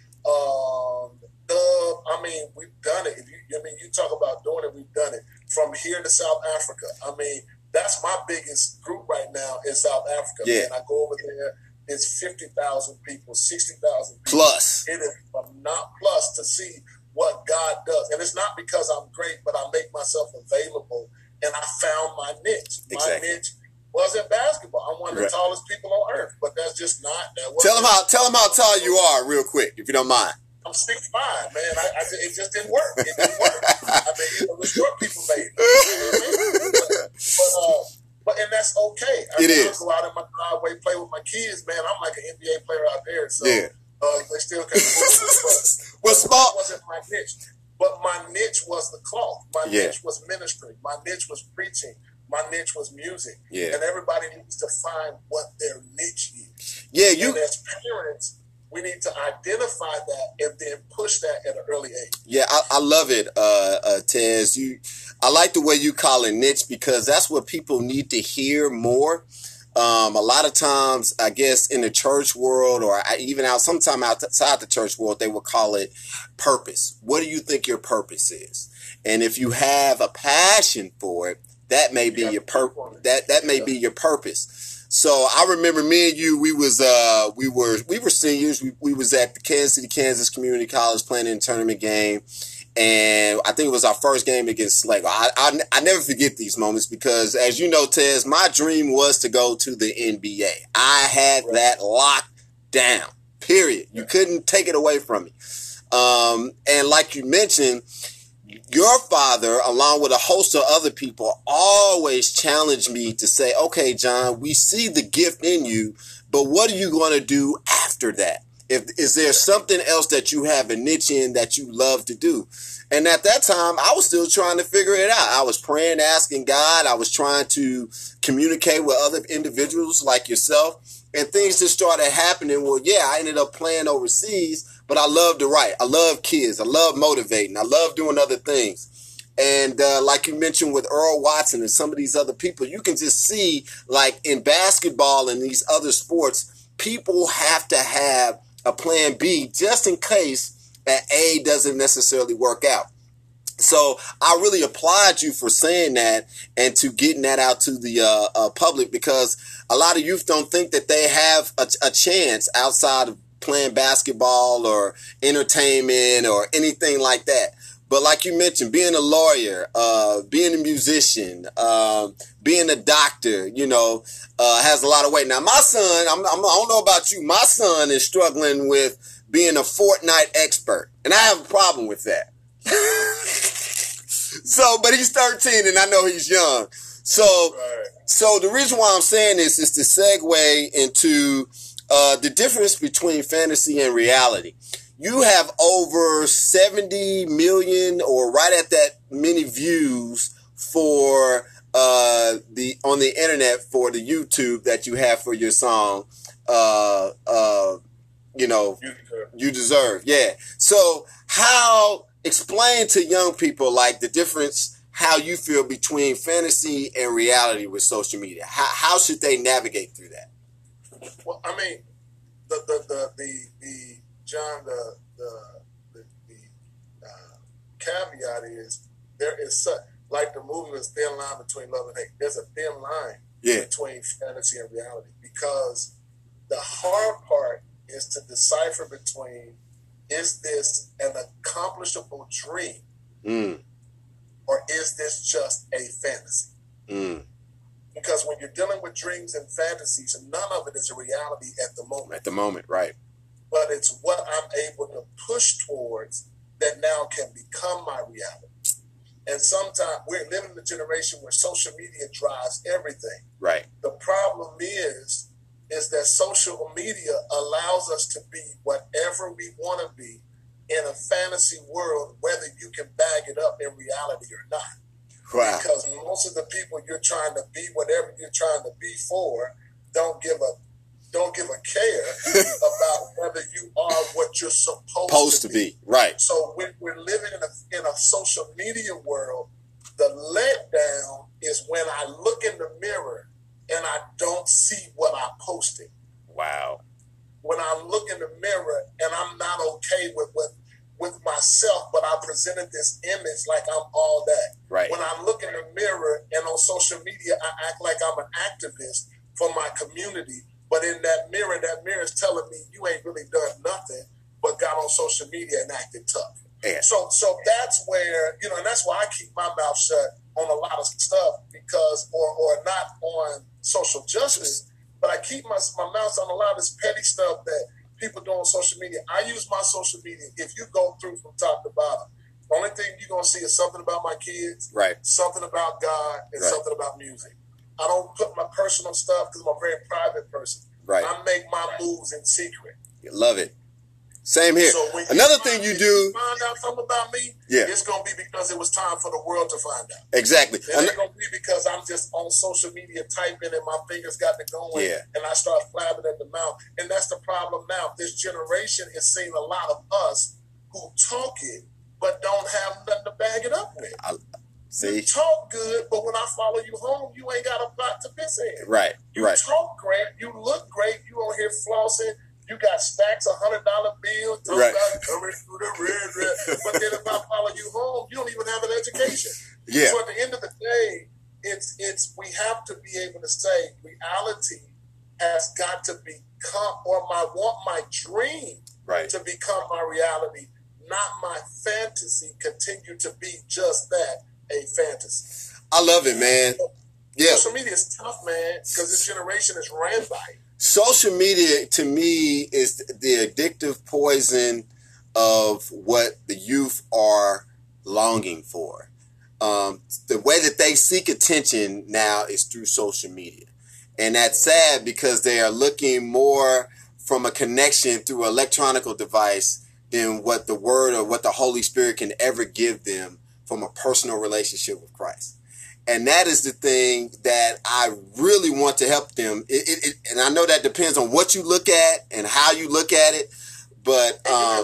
S3: we've done it. You talk about doing it, we've done it. From here to South Africa. That's my biggest group right now in South Africa. And I go over there, it's 50,000 people, 60,000 people.
S1: Plus.
S3: It is not plus to see what God does. And it's not because I'm great, but I make myself available, and I found my niche. My niche wasn't basketball. I'm one of the tallest people on earth, but that's just not.
S1: Tell them how tall you are real quick, if you don't mind.
S3: I'm 6'5", man. It just didn't work. It didn't work. The short people made it. But that's okay. I go out in my driveway, play with my kids, man. I'm like an NBA player out there, so they still can't Well, small wasn't my niche, but my niche was the cloth. My niche was ministry. My niche was preaching. My niche was music. And everybody needs to find what their niche is. And as parents, we need to identify that and then push that at an early age.
S1: I love it, Tez. I like the way you call it niche, because that's what people need to hear more. A lot of times, I guess, in the church world, or even sometime outside the church world, they will call it purpose. What do you think your purpose is? And if you have a passion for it, that may be your purpose. That may be your purpose. So I remember me and you, we were seniors. We was at the Kansas City, Kansas Community College playing in a tournament game. And I think it was our first game against Slago. I never forget these moments, because, as you know, Tez, my dream was to go to the NBA. I had that locked down, period. You couldn't take it away from me. And like you mentioned, your father, along with a host of other people, always challenged me to say, okay, John, we see the gift in you, but what are you going to do after that? Is there something else that you have a niche in that you love to do? And at that time, I was still trying to figure it out. I was praying, asking God. I was trying to communicate with other individuals like yourself. And things just started happening. Well, I ended up playing overseas, but I love to write. I love kids. I love motivating. I love doing other things. And like you mentioned with Earl Watson and some of these other people, you can just see, like in basketball and these other sports, people have to have a plan B just in case that A doesn't necessarily work out. So I really applaud you for saying that and to getting that out to the public, because a lot of youth don't think that they have a chance outside of playing basketball or entertainment or anything like that. But like you mentioned, being a lawyer, being a musician, being a doctor, has a lot of weight. Now, my son, I don't know about you, my son is struggling with being a Fortnite expert, and I have a problem with that. So, but he's 13, and I know he's young. So, so the reason why I'm saying this is to segue into the difference between fantasy and reality. You have over 70 million, or right at that many views for on the internet for the YouTube that you have for your song. You deserve. Yeah. So explain to young people like the difference, how you feel between fantasy and reality with social media. How should they navigate through that?
S3: Well, I mean, John, the caveat is there is such, like the movie was thin line between love and hate. There's a thin line between fantasy and reality, because the hard part is to decipher between, is this an accomplishable dream or is this just a fantasy? Because when you're dealing with dreams and fantasies, none of it is a reality at the moment.
S1: At the moment, right.
S3: But it's what I'm able to push towards that now can become my reality. And sometimes we're living in a generation where social media drives everything.
S1: Right.
S3: The problem is that social media allows us to be whatever we want to be in a fantasy world, whether you can bag it up in reality or not.
S1: Wow.
S3: Because most of the people you're trying to be, whatever you're trying to be for, don't give a care about whether you are what you're supposed to be.
S1: Right.
S3: So when we're living in a social media world, the letdown is when I look in the mirror and I don't see what I posted.
S1: Wow.
S3: When I look in the mirror and I'm not okay with myself, but I presented this image like I'm all that.
S1: Right.
S3: When I look in the mirror and on social media, I act like I'm an activist for my community. But in that mirror is telling me you ain't really done nothing but got on social media and acted tough.
S1: Yeah.
S3: So that's where, and that's why I keep my mouth shut on a lot of stuff, because, or not on social justice, but I keep my mouth on a lot of this petty stuff that people do on social media. I use my social media. If you go through from top to bottom, the only thing you're going to see is something about my kids,
S1: right,
S3: something about God, and something about music. I don't put my personal stuff because I'm a very private person.
S1: Right.
S3: I make my moves in secret.
S1: Love it. Same here. So another thing you do,
S3: you find out something about me, it's going to be because it was time for the world to find out.
S1: Exactly.
S3: It ain't going to be because I'm just on social media typing and my fingers got to going and I start flabbing at the mouth. And that's the problem now. This generation is seeing a lot of us who talk it but don't have nothing to bag it up with. You talk good, but when I follow you home, you ain't got a pot to piss in.
S1: Right.
S3: You talk great. You look great. You on here flossing. You got stacks of $100 bills. Talking about coming through the red. But then if I follow you home, you don't even have an education.
S1: Yeah.
S3: So at the end of the day, it's we have to be able to say reality has got to become, or my dream to become my reality, not my fantasy continue to be just that, a fantasy.
S1: I love it, man. Yeah.
S3: Social media is tough, man, because this generation is ran by it.
S1: Social media, to me, is the addictive poison of what the youth are longing for. The way that they seek attention now is through social media. And that's sad because they are looking more from a connection through an electronic device than what the Word or what the Holy Spirit can ever give them from a personal relationship with Christ. And that is the thing that I really want to help them. And I know that depends on what you look at and how you look at it, but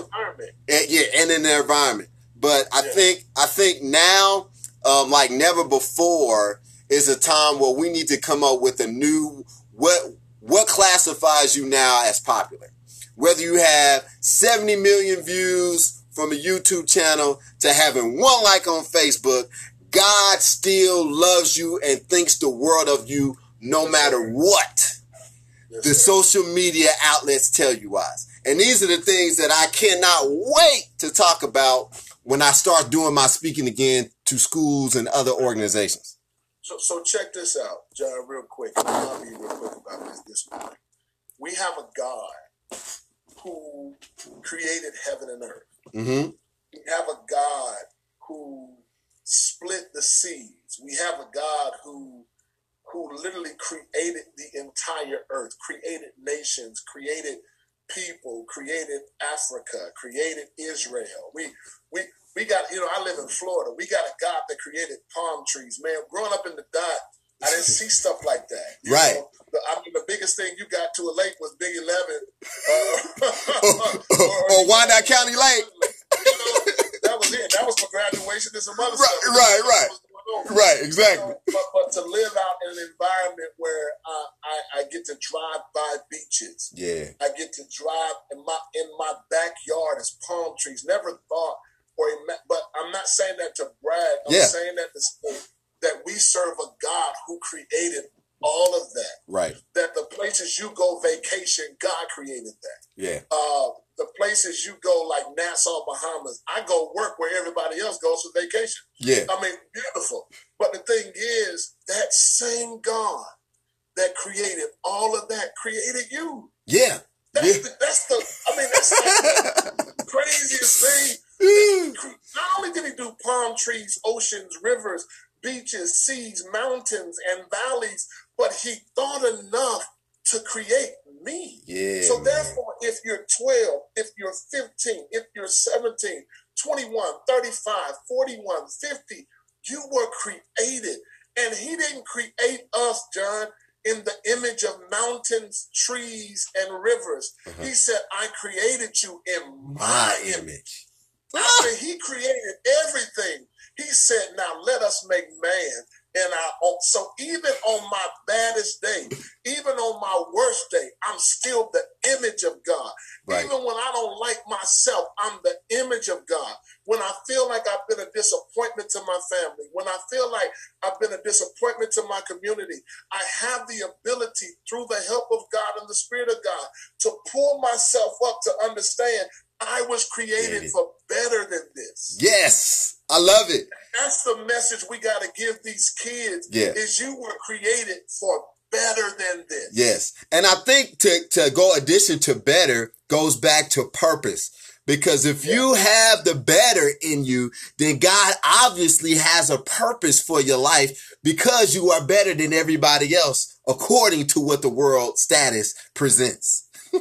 S1: and in their environment. But I think now, like never before, is a time where we need to come up with a new what classifies you now as popular. Whether you have 70 million views from a YouTube channel to having one like on Facebook, God still loves you and thinks the world of you no matter what the social media outlets tell you wise. And these are the things that I cannot wait to talk about when I start doing my speaking again to schools and other organizations.
S3: So check this out, John, real quick. I'll be real quick about this one. We have a God who created heaven and earth.
S1: Mm-hmm.
S3: We have a God who split the seas. We have a God who literally created the entire earth, created nations, created people, created Africa, created Israel. We got, I live in Florida. We got a God that created palm trees. Man, growing up in the dot, I didn't see stuff like that.
S1: Right.
S3: The biggest thing you got to a lake was Big 11.
S1: Or Wyandotte County Lake.
S3: That was it. That was for graduation and some other
S1: stuff. Right. Right, exactly.
S3: But to live out in an environment where I get to drive by beaches.
S1: Yeah.
S3: I get to drive in my backyard is palm trees. Never thought but I'm not saying that to brag. I'm saying that to say that we serve a God who created all of that.
S1: Right.
S3: That the places you go vacation, God created that.
S1: Yeah.
S3: The places you go, like Nassau, Bahamas, I go work where everybody else goes for vacation.
S1: Yeah.
S3: I mean, beautiful. But the thing is, that same God that created all of that created you.
S1: Yeah.
S3: That's like the craziest thing. Not only did he do palm trees, oceans, rivers, beaches, seas, mountains, and valleys, but he thought enough to create me.
S1: Yeah.
S3: So therefore, if you're 12, if you're 15, if you're 17, 21, 35, 41, 50, you were created. And he didn't create us, John, in the image of mountains, trees, and rivers. He said, I created you in my image. After he created everything, he said, now let us make man in our own. So even on my baddest day, even on my worst day, I'm still the image of God. Right. Even when I don't like myself, I'm the image of God. When I feel like I've been a disappointment to my family, when I feel like I've been a disappointment to my community, I have the ability through the help of God and the Spirit of God to pull myself up to understand I was created for better than this.
S1: Yes, I love it.
S3: That's the message we got to give these kids. Is you were created for better than this.
S1: Yes, and I think to go addition to better goes back to purpose. Because if you have the better in you, then God obviously has a purpose for your life because you are better than everybody else according to what the world status presents.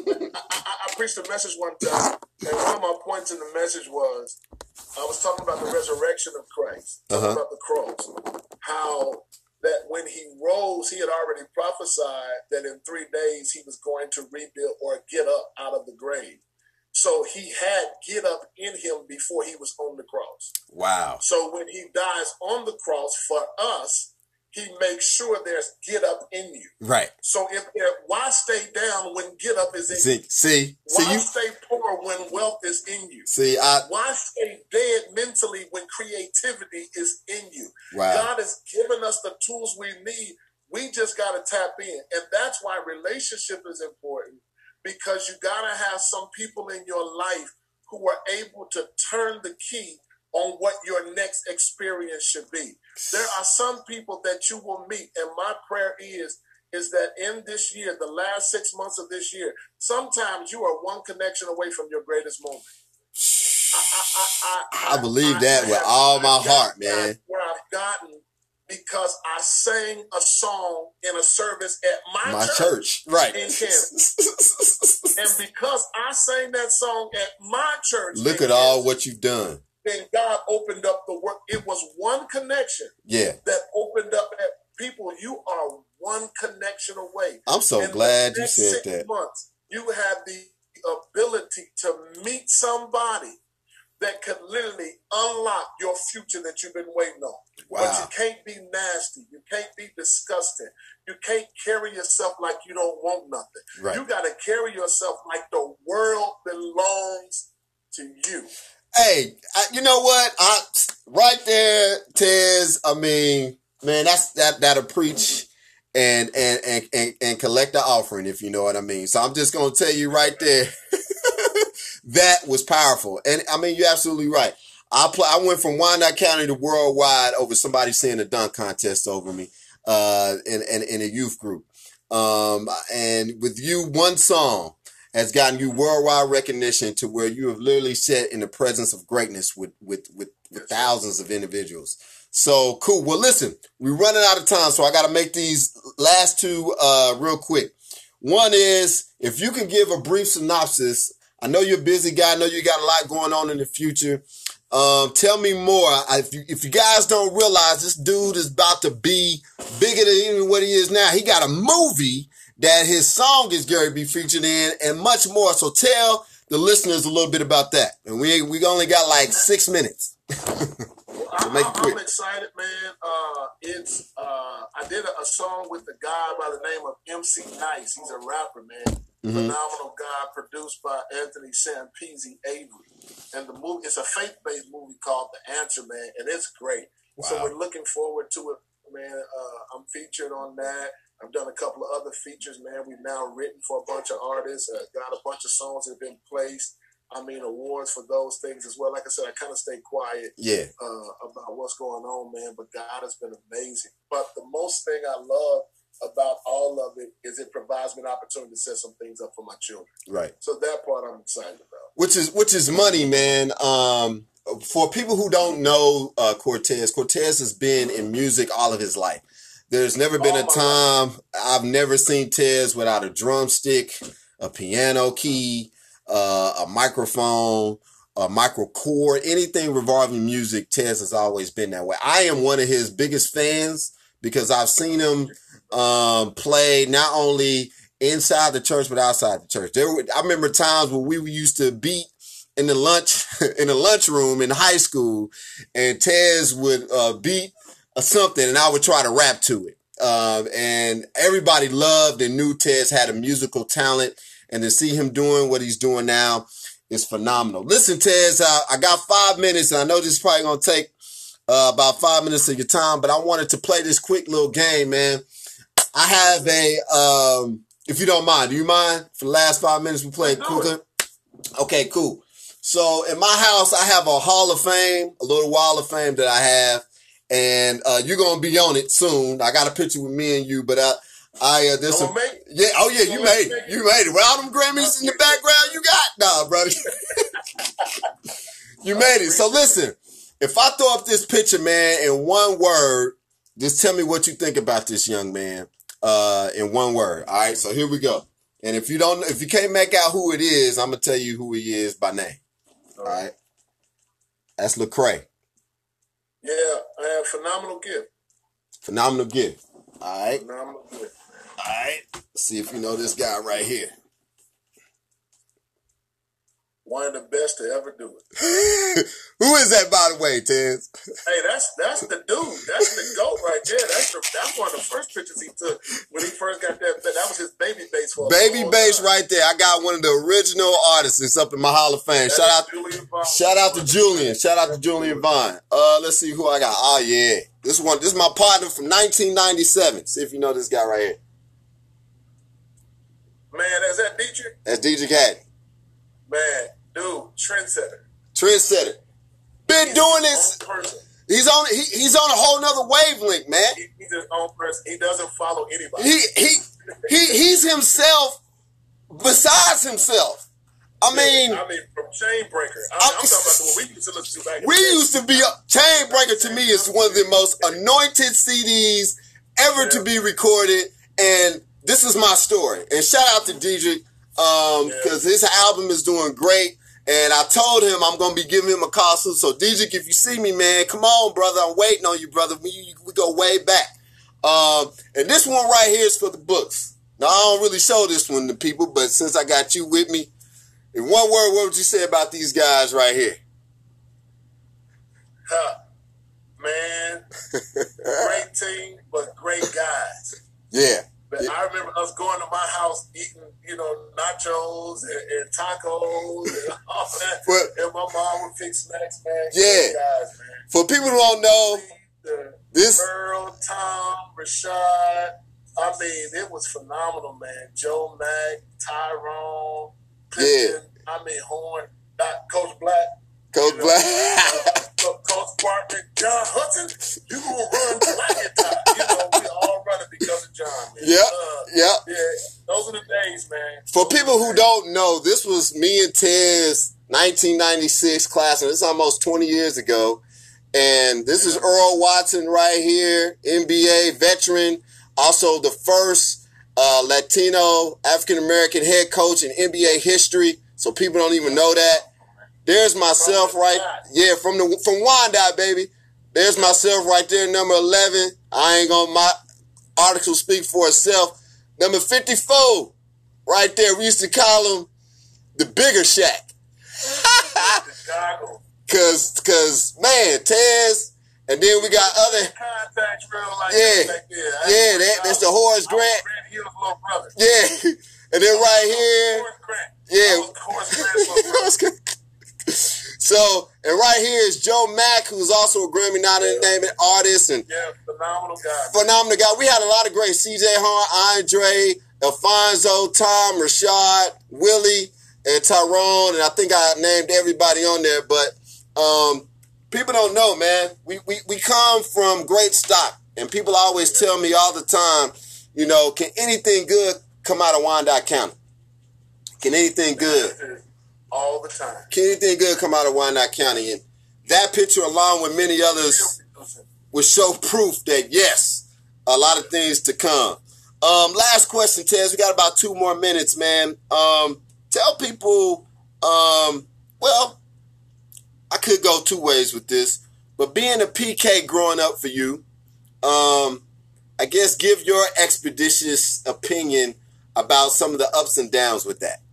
S3: I preached a message one time, and one of my points in the message was, I was talking about the resurrection of Christ, talking about the cross, how that when he rose, he had already prophesied that in 3 days he was going to rebuild or get up out of the grave. So he had get up in him before he was on the cross.
S1: Wow.
S3: So when he dies on the cross for us, he makes sure there's get up in you.
S1: Right.
S3: So why stay down when get up is in you?
S1: Why
S3: stay poor when wealth is in you?
S1: Why
S3: stay dead mentally when creativity is in you?
S1: Wow.
S3: God has given us the tools we need. We just got to tap in. And that's why relationship is important, because you got to have some people in your life who are able to turn the key on what your next experience should be. There are some people that you will meet, and my prayer is that in this year, the last 6 months of this year, sometimes you are one connection away from your greatest moment.
S1: I believe that with all my heart, man.
S3: Where I've gotten because I sang a song in a service at my church
S1: right
S3: in Kansas. And because I sang that song at my church,
S1: look at all what you've done.
S3: Then God opened up the work. It was one connection that opened up at people. You are one connection away.
S1: I'm so glad you said that.
S3: 6 months, you have the ability to meet somebody that could literally unlock your future that you've been waiting on.
S1: Wow.
S3: But you can't be nasty. You can't be disgusting. You can't carry yourself like you don't want nothing.
S1: Right.
S3: You got to carry yourself like the world belongs to you.
S1: Hey, you know what? Right there, Tez. I mean, man, that'll preach and collect the offering, if you know what I mean. So I'm just gonna tell you right there, that was powerful. And I mean, you're absolutely right. I went from Wyandotte County to worldwide over somebody seeing a dunk contest over me, in a youth group. And with you, one song has gotten you worldwide recognition to where you have literally sat in the presence of greatness with thousands of individuals. So cool. Well, listen, we're running out of time, so I got to make these last two real quick. One is, if you can give a brief synopsis. I know you're a busy guy. I know you got a lot going on in the future. Tell me more. If you guys don't realize, this dude is about to be bigger than even what he is now. He got a movie that his song is going to be featured in, and much more. So tell the listeners a little bit about that. And we only got like 6 minutes.
S3: I'm excited, man. I did a song with a guy by the name of MC Nice. He's a rapper, man. Phenomenal guy, produced by Anthony Sampisi Avery. And the movie, it's a faith-based movie called The Answer, man, and it's great. Wow. So we're looking forward to it, man. I'm featured on that. I've done a couple of other features, man. We've now written for a bunch of artists, got a bunch of songs that have been placed. Awards for those things as well. Like I said, I kind of stay quiet about what's going on, man, but God has been amazing. But the most thing I love about all of it is it provides me an opportunity to set some things up for my children. Right. So that part I'm excited about. Which
S1: is money, man. For people who don't know Cortez has been in music all of his life. There's never been a time I've never seen Tez without a drumstick, a piano key, a microphone, a microcord, anything revolving music. Tez has always been that way. I am one of his biggest fans because I've seen him play not only inside the church but outside the church. I remember times when we used to beat in the lunchroom in high school, and Tez would beat something, and I would try to rap to it. And everybody loved and knew Tez had a musical talent. And to see him doing what he's doing now is phenomenal. Listen, Tez, I got 5 minutes, and I know this is probably going to take about 5 minutes of your time, but I wanted to play this quick little game, man. I have if you don't mind, do you mind? For the last 5 minutes, we play a cool clip? Okay, cool. So in my house, I have a Hall of Fame, a little wall of fame that I have, and you're going to be on it soon. I got a picture with me and you, but you made it. You made it. With all them Grammys in the background you got? Nah, brother. You made it. So listen, if I throw up this picture, man, in one word, just tell me what you think about this young man in one word. All right, so here we go. And if you can't make out who it is, I'm going to tell you who he is by name. All right? That's Lecrae.
S3: Yeah, I have phenomenal gift.
S1: Phenomenal gift. All right.
S3: Phenomenal gift.
S1: All right, let's see if you know this guy right here.
S3: One of the best to ever do it.
S1: Who is that, by the way, Tez?
S3: Hey, that's the dude. That's the GOAT right there. That's one of the first pictures he took when he first got that. That was his baby bass.
S1: Baby bass right there. I got one of the original artists that's up in my Hall of Fame. Shout out to Julian. Shout out to Julian Vaughn. Let's see who I got. Oh yeah, this is my partner from 1997. See if you know this guy right here.
S3: Man, is that Dietrich?
S1: That's Dietrich Haddon.
S3: Man, dude, trendsetter.
S1: Been doing this. He's on a whole nother wavelength, man.
S3: He's his own person. He doesn't follow anybody.
S1: He's himself besides himself. I mean,
S3: from Chainbreaker. I'm talking about what we used to listen to back in the day.
S1: We used to be Chainbreaker. To me, is one of the most anointed CDs ever to be recorded, and this is my story. And shout out to Dietrich, because his album is doing great. And I told him I'm going to be giving him a call soon. So, Dietrich, if you see me, man, come on, brother. I'm waiting on you, brother. We go way back. And this one right here is for the books. Now, I don't really show this one to people, but since I got you with me, in one word, what would you say about these guys right here?
S3: Man, great team, but great guys.
S1: Yeah.
S3: But I remember us going to my house eating, nachos and tacos and all that. And my mom would fix snacks, man.
S1: Yeah.
S3: Guys, man.
S1: For people who don't know, this
S3: Earl, Tom, Rashad. I mean, it was phenomenal, man. Joe Mack, Tyrone, Clifton, Horn, Coach Black.
S1: Coach Black.
S3: Coach Barton, John Hudson, you gonna run like it time. We all running because of John, man.
S1: Yeah.
S3: Those are the days, man.
S1: For people who don't know, this was me and Tez 1996 class, and it's almost 20 years ago. And this is Earl Watson right here, NBA veteran, also the first Latino African-American head coach in NBA history. So people don't even know that. There's myself right, from Wyandotte, baby. There's myself right there, number 11. I ain't gonna, my article speak for itself. Number 54, right there. We used to call him the Bigger Shaq. Cause man, Tez, and then we got other
S3: contacts real like
S1: that's the Horace Grant.
S3: Hill's little brother.
S1: Yeah. And then right here.
S3: Horace Grant.
S1: So, and right here is Joe Mack, who's also a Grammy-nominated artist. And
S3: phenomenal guy.
S1: Phenomenal guy. We had a lot of great CJ Horn, Andre, Alfonso, Tom, Rashad, Willie, and Tyrone. And I think I named everybody on there. But people don't know, man. We come from great stock. And people always tell me all the time, you know, can anything good come out of Wyandotte County? Can anything good?
S3: All the time.
S1: Can anything good come out of Wyandotte County? And that picture, along with many others, would show proof that, yes, a lot of things to come. Last question, Tez. We got about 2 more minutes, man. Tell people, well, I could go 2 ways with this, but being a PK growing up for you, I guess give your expeditious opinion about some of the ups and downs with that.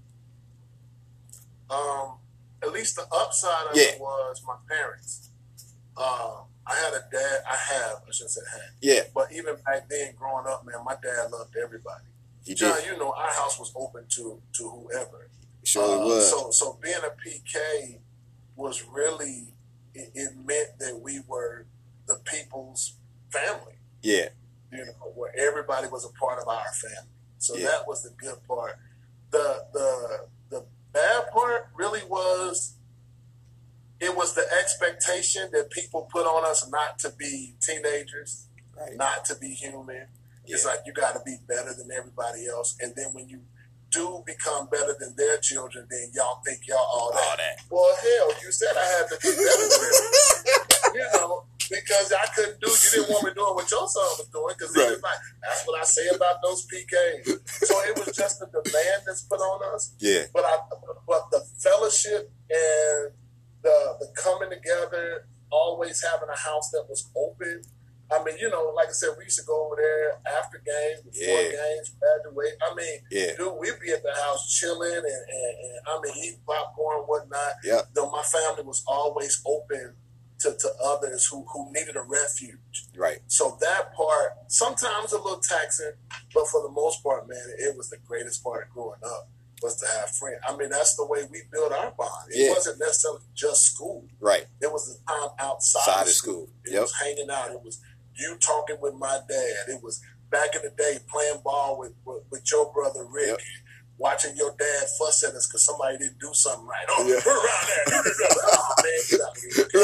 S3: At least the upside of it was my parents. I had a dad. I shouldn't say had.
S1: Yeah.
S3: But even back then, growing up, man, my dad loved everybody. John, you know, our house was open to whoever.
S1: Sure was.
S3: So being a PK was really, it meant that we were the people's family.
S1: Yeah.
S3: You know, where everybody was a part of our family. So that was the good part. The bad part really was, it was the expectation that people put on us not to be teenagers, not to be human. Yeah. It's like, you got to be better than everybody else. And then when you do become better than their children, then y'all think y'all all that. Well, hell, you said I had to be better than them. You know, because I couldn't do, you didn't want me doing what your son was doing, because it was like, that's what I say about those PKs. So it was just the demand that's put on us.
S1: Yeah.
S3: But the fellowship and the coming together, always having a house that was open. I mean, you know, like I said, we used to go over there after games, before games, graduate. I mean, dude, we'd be at the house chilling and I mean, eating popcorn and whatnot.
S1: Yeah.
S3: Though my family was always open to others who needed a refuge.
S1: Right.
S3: So that part, sometimes a little taxing, but for the most part, man, it was the greatest part of growing up, was to have friends. I mean, that's the way we built our bond. It wasn't necessarily just school.
S1: Right.
S3: It was the time outside of school. It
S1: Yep.
S3: was hanging out. It was you talking with my dad. It was back in the day playing ball with your brother Rick. Yep. Watching your dad fuss at us because somebody didn't do something right. Oh, we're around there. Oh, man, get out of here.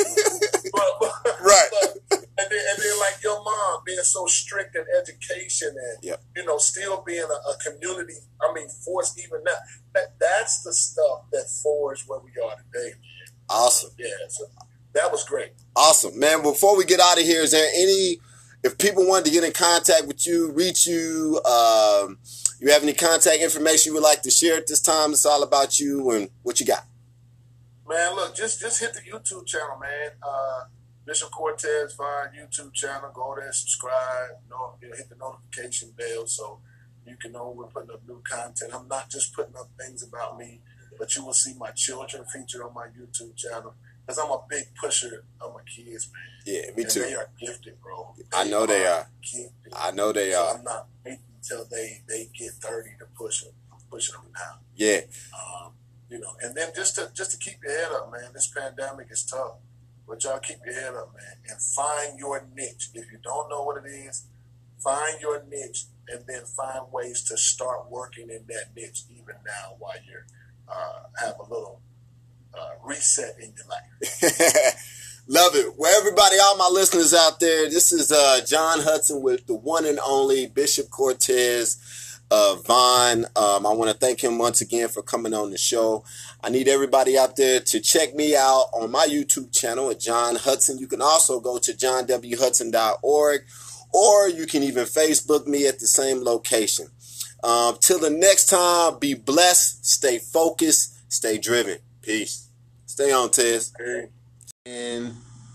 S3: But, and then like your mom being so strict in education and, you know, still being a community, I mean, force even now. That's the stuff that forged where we are today, man.
S1: Awesome.
S3: Yeah, so that was great.
S1: Awesome. Man, before we get out of here, is there any, if people wanted to get in contact with you, reach you, you have any contact information you would like to share at this time? It's all about you and what you got.
S3: Man, look, just hit the YouTube channel, man. Bishop Cortez Vine YouTube channel. Go there, subscribe, hit the notification bell so you can know we're putting up new content. I'm not just putting up things about me, but you will see my children featured on my YouTube channel because I'm a big pusher of my kids, man.
S1: Yeah, me too.
S3: They are gifted, bro.
S1: I know they are.
S3: Gifted.
S1: I know they are.
S3: I'm not waiting until they get 30 to push them. I'm pushing them now.
S1: Yeah.
S3: You know, and then just to keep your head up, man. This pandemic is tough, but y'all keep your head up, man, and find your niche. If you don't know what it is, find your niche, and then find ways to start working in that niche even now while you're have a little reset in your life.
S1: Love it. Well, everybody, all my listeners out there, this is John Hudson with the one and only Bishop Cortez. Vaughn. I want to thank him once again for coming on the show. I need everybody out there to check me out on my YouTube channel at John Hudson. You can also go to johnwhudson.org, or you can even Facebook me at the same location. Till the next time, be blessed, stay focused, stay driven. Peace. Stay on, Tez. And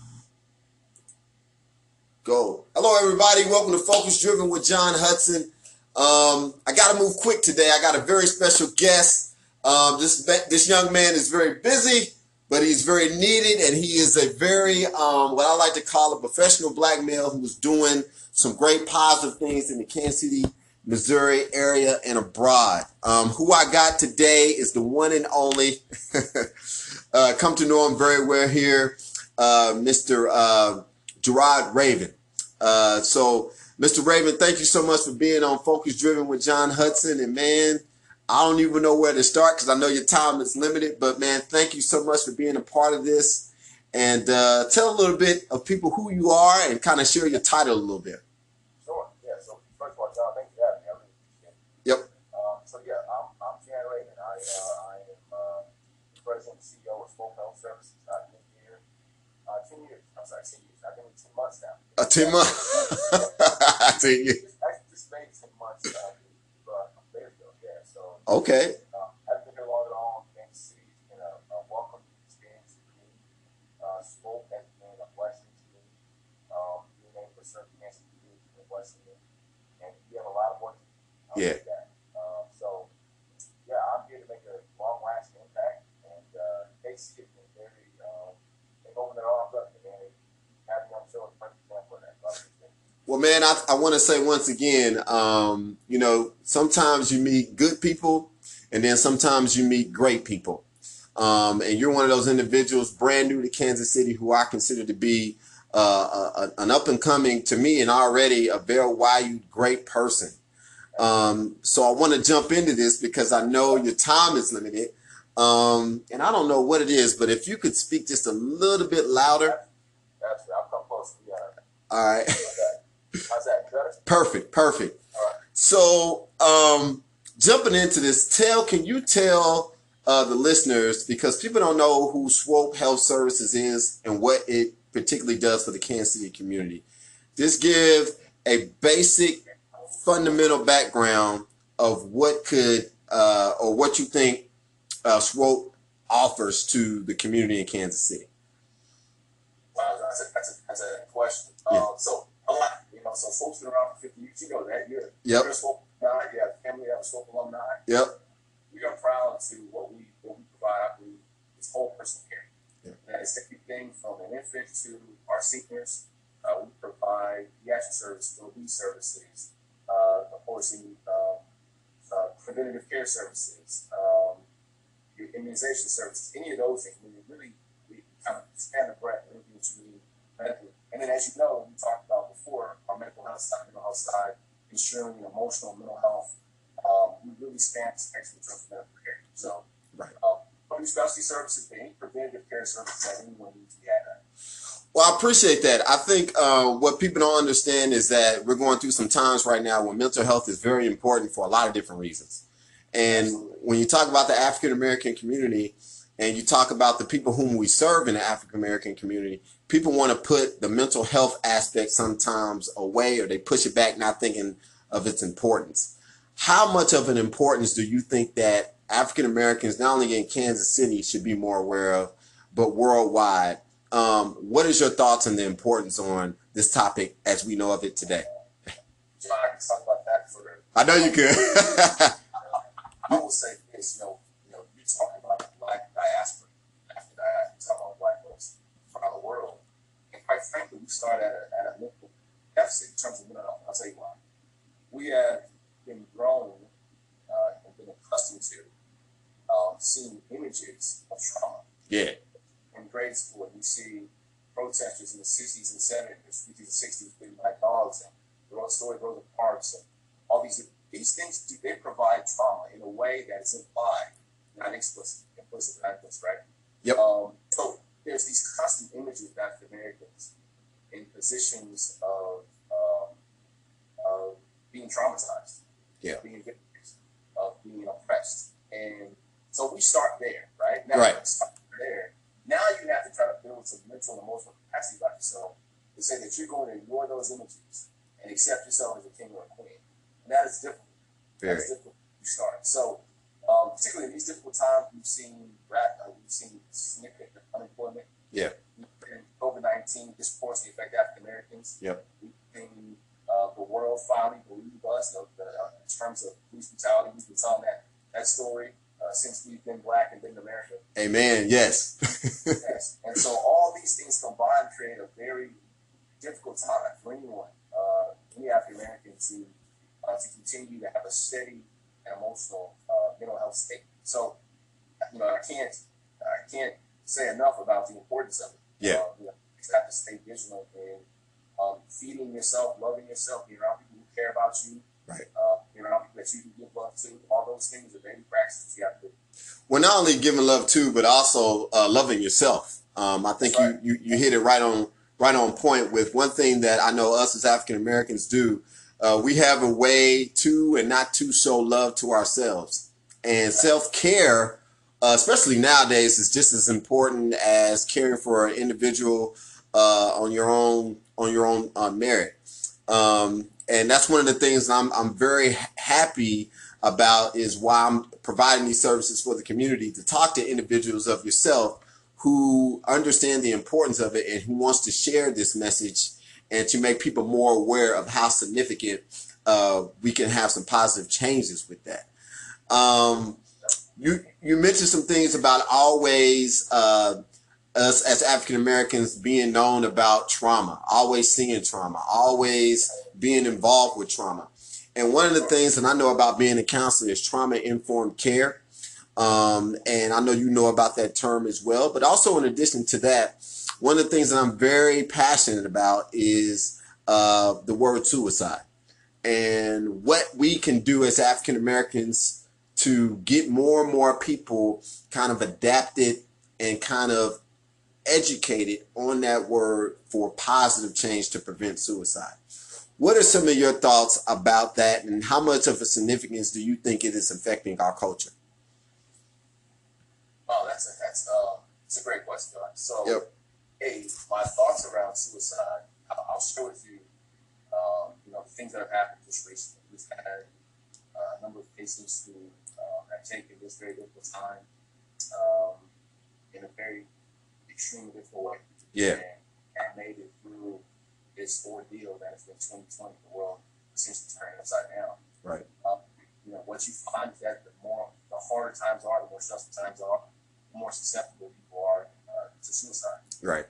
S1: go. Hello, everybody. Welcome to Focus Driven with John Hudson. I got to move quick today. I got a very special guest. This young man is very busy, but he's very needed, and he is a very, what I like to call a professional black male who's doing some great positive things in the Kansas City, Missouri area and abroad. Who I got today is the one and only, come to know him very well here, Mr. Gerard Raven. So, Mr. Raven, thank you so much for being on Focus Driven with John Hudson. And, man, I don't even know where to start because I know your time is limited. But, man, thank you so much for being a part of this. And tell a little bit of people who you are and kind of share your title a little bit.
S2: Sure. Yeah. So, first of all, John, thank you for having me. I really appreciate it.
S1: Yep.
S2: I'm Jan Raven. I am the president and CEO of Spoke Health Services. I've been here 10 years. I'm sorry, 10 years. I've been here 10 months now.
S1: 10 months? 10 years.
S2: Actually, just made 10 months later ago, yeah. So,
S1: Okay.
S2: I've been here long at all in Kansas City. It's been a welcome experience for me. Spoke has been a blessing to me. Being able to serve the Kansas City community has been a blessing to me. And we have a lot of work to do.
S1: Yeah.
S2: So, yeah, I'm here to make a long-lasting impact. And KC has been very, they've opened their arms up to me. And having me on the show is a perfect example of that.
S1: Well, man, I want to say once again, you know, sometimes you meet good people and then sometimes you meet great people. And you're one of those individuals brand new to Kansas City who I consider to be an up and coming, to me, and already a very valued, great person. So I want to jump into this because I know your time is limited. And I don't know what it is, but if you could speak just a little bit louder.
S2: Absolutely. I'll come close to you.
S1: All right.
S2: How's that? Better?
S1: Perfect.
S2: All right.
S1: So, jumping into this, can you tell the listeners, because people don't know who Swope Health Services is and what it particularly does for the Kansas City community. Just give a basic, fundamental background of what could or what you think Swope offers to the community in Kansas City.
S2: Wow, that's a question.
S1: Yeah.
S2: So a lot, so Swope's been around for 50 years. You know that. You're a Swope alumni. You have family, you have a Swope alumni.
S1: Yep.
S2: We are proud to what we provide. I believe is whole personal care.
S1: Yeah.
S2: That is everything from an infant to our seniors. We provide pediatric services, OB services, of course, preventative care services, your immunization services, any of those things. We kind of span the breadth of everything that you need medically. And then, as you know, we talked about before, our mental health side, ensuring emotional, mental health. We really span the spectrum in terms of medical care. So, right. Specialty services, any preventative care services that anyone needs, we have that.
S1: Well, I appreciate that. I think what people don't understand is that we're going through some times right now where mental health is very important for a lot of different reasons. And when you talk about the African American community and you talk about the people whom we serve in the African American community, people want to put the mental health aspect sometimes away, or they push it back, not thinking of its importance. How much of an importance do you think that African Americans, not only in Kansas City, should be more aware of, but worldwide? What is your thoughts on the importance on this topic as we know of it today?
S2: John, I can talk about that for.
S1: I know you could.
S2: I will say this, you're talking about the black diaspora, African diaspora, you're talking about black folks around the world, and quite frankly, we start at a mental deficit in terms of mental health. I'll tell you why. We have been grown and been accustomed to seeing images of trauma.
S1: Yeah.
S2: In grade school, you see protesters in the 60s and 70s, 50s and 60s being like dogs, and the story Rosa Parks, and all these things. They provide trauma in a way that is implied, not explicit, not implicit, right?
S1: Yep.
S2: So there's these constant images of African Americans in positions of being traumatized. being victims, of being oppressed. And so we start there, right? Now,
S1: right.
S2: start there. Now you have to try to build some mental and emotional capacity about yourself to say that you're going to ignore those images and accept yourself as a king or a queen. And that is difficult.
S1: Very.
S2: That's difficult to start. So, particularly in these difficult times, we've seen significant unemployment.
S1: Yeah.
S2: COVID-19 disproportionately affect African Americans.
S1: Yep.
S2: We've seen the world finally believe us in terms of police brutality. We've been telling that story since we've been black and been in America.
S1: Amen. Yes.
S2: Yes. And so all these things combined create a very difficult time for anyone, any African American, to continue to have a steady and emotional mental health state. So, I can't say enough about the importance of it.
S1: Yeah.
S2: You have to stay vigilant in feeding yourself, loving yourself, being around people who care about you.
S1: Right.
S2: Being around people that you can give love to. All those things are daily practices you have to do.
S1: Well, not only giving love to, but also loving yourself. I think
S2: right.
S1: you hit it right on point with one thing that I know us as African Americans do. We have a way to and not to show love to ourselves. And self-care, especially nowadays, is just as important as caring for an individual on your own merit. And that's one of the things I'm very happy about, is why I'm providing these services for the community, to talk to individuals of yourself who understand the importance of it and who wants to share this message, and to make people more aware of how significant we can have some positive changes with that. You mentioned some things about always us as African Americans being known about trauma, always seeing trauma, always being involved with trauma. And one of the things that I know about being a counselor is trauma-informed care. And I know you know about that term as well. But also, in addition to that, one of the things that I'm very passionate about is the word suicide, and what we can do as African Americans to get more and more people kind of adapted and kind of educated on that word for positive change to prevent suicide. What are some of your thoughts about that, and how much of a significance do you think it is affecting our culture?
S2: Oh, that's a great question. So,
S1: yep.
S2: Hey, my thoughts around suicide, I'll share with you, the things that have happened just recently. We've had a number of cases who have taken this very difficult time in a very extremely difficult way.
S1: Yeah.
S2: And made it through this ordeal that has been 2020. The world essentially turned upside down.
S1: Right.
S2: What you find is that the harder times are, the more stressful times are, the more susceptible people are to suicide.
S1: Right.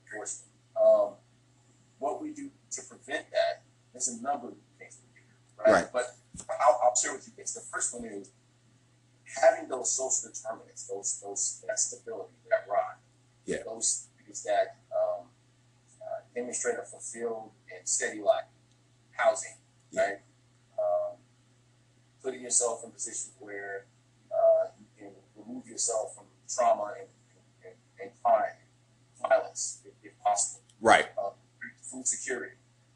S2: What we do to prevent that, there's a number of things we do. Right. But I'll share with you this. The first one is having those social determinants, that stability, that rock.
S1: Yeah.
S2: Those things that demonstrate a fulfilled and steady life. Housing,
S1: yeah.
S2: right? Putting yourself in positions where you can remove yourself from trauma and crime, violence, if possible.
S1: Right.
S2: Food security.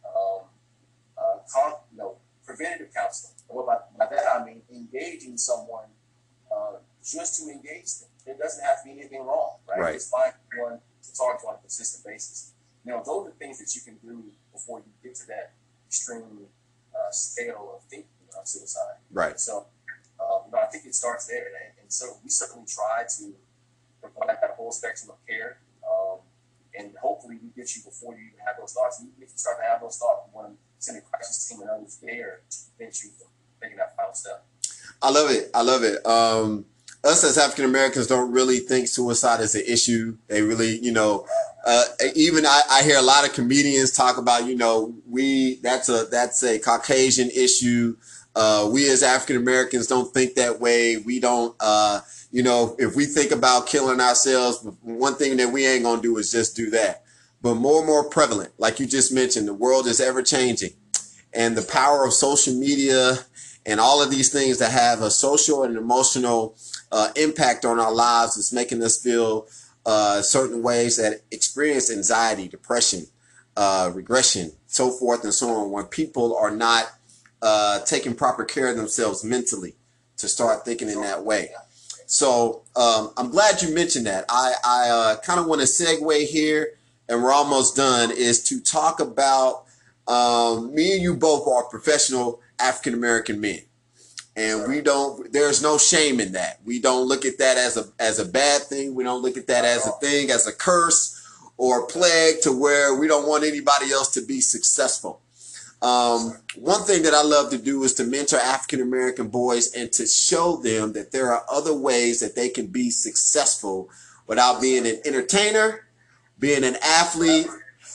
S2: Preventative counseling. By that I mean engaging someone just to engage them. There doesn't have to be anything wrong, right?
S1: Right.
S2: Just find one to talk to on a consistent basis. Those are the things that you can do before you get to that extreme scale of thinking of suicide.
S1: Right.
S2: So, I think it starts there, and so we certainly try to provide that whole spectrum of care, and hopefully we get you before you even have those thoughts. And if you start to have those thoughts, we want to send a crisis team and others there to prevent you from taking that final step.
S1: I love it. I love it. Us as African Americans don't really think suicide is an issue. They really, even I hear a lot of comedians talk about, that's a Caucasian issue. We as African Americans don't think that way. We don't, if we think about killing ourselves, one thing that we ain't going to do is just do that. But more and more prevalent, like you just mentioned, the world is ever changing, and the power of social media and all of these things that have a social and emotional impact on our lives is making us feel certain ways, that experience anxiety, depression, regression, so forth and so on, when people are not taking proper care of themselves mentally to start thinking in that way. So I'm glad you mentioned that. I kind of want to segue here, and we're almost done, is to talk about me and you both are professional African-American men. And there's no shame in that. We don't look at that as a bad thing. We don't look at that as a thing, as a curse or a plague to where we don't want anybody else to be successful. One thing that I love to do is to mentor African-American boys and to show them that there are other ways that they can be successful without being an entertainer, being an athlete,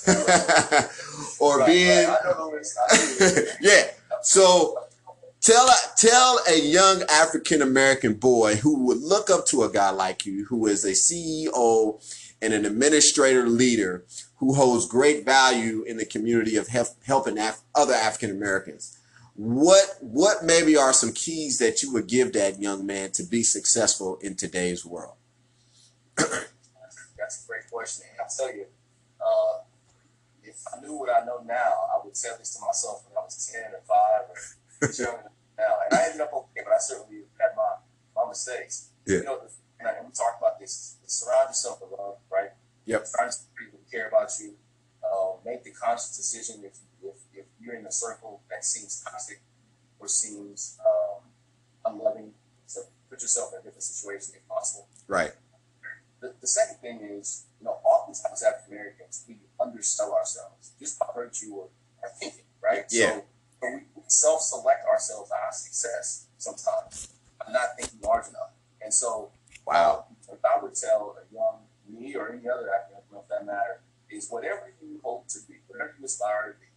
S1: or being, yeah. So tell a young African-American boy who would look up to a guy like you, who is a CEO and an administrator leader who holds great value in the community of helping other African Americans. What maybe are some keys that you would give that young man to be successful in today's world?
S4: That's a great question. And I'll tell you, if I knew what I know now, I would tell this to myself when I was 10 or 5 or younger now. And I ended up okay, but I certainly had my mistakes.
S1: Yeah.
S4: You know, and we talked about this, surround yourself with love, right?
S1: Yep.
S4: Surround yourself with people who care about you. Make the conscious decision if you're in a circle that seems toxic or seems unloving, so put yourself in a different situation if possible.
S1: Right.
S4: The second thing is, oftentimes African Americans, we undersell ourselves just by virtue of our thinking, right?
S1: Yeah.
S4: So we self-select ourselves out of success sometimes by not thinking large enough. And so,
S1: wow.
S4: If I would tell a young me or any other African American, for that matter, is whatever you hope to be, whatever you aspire to be,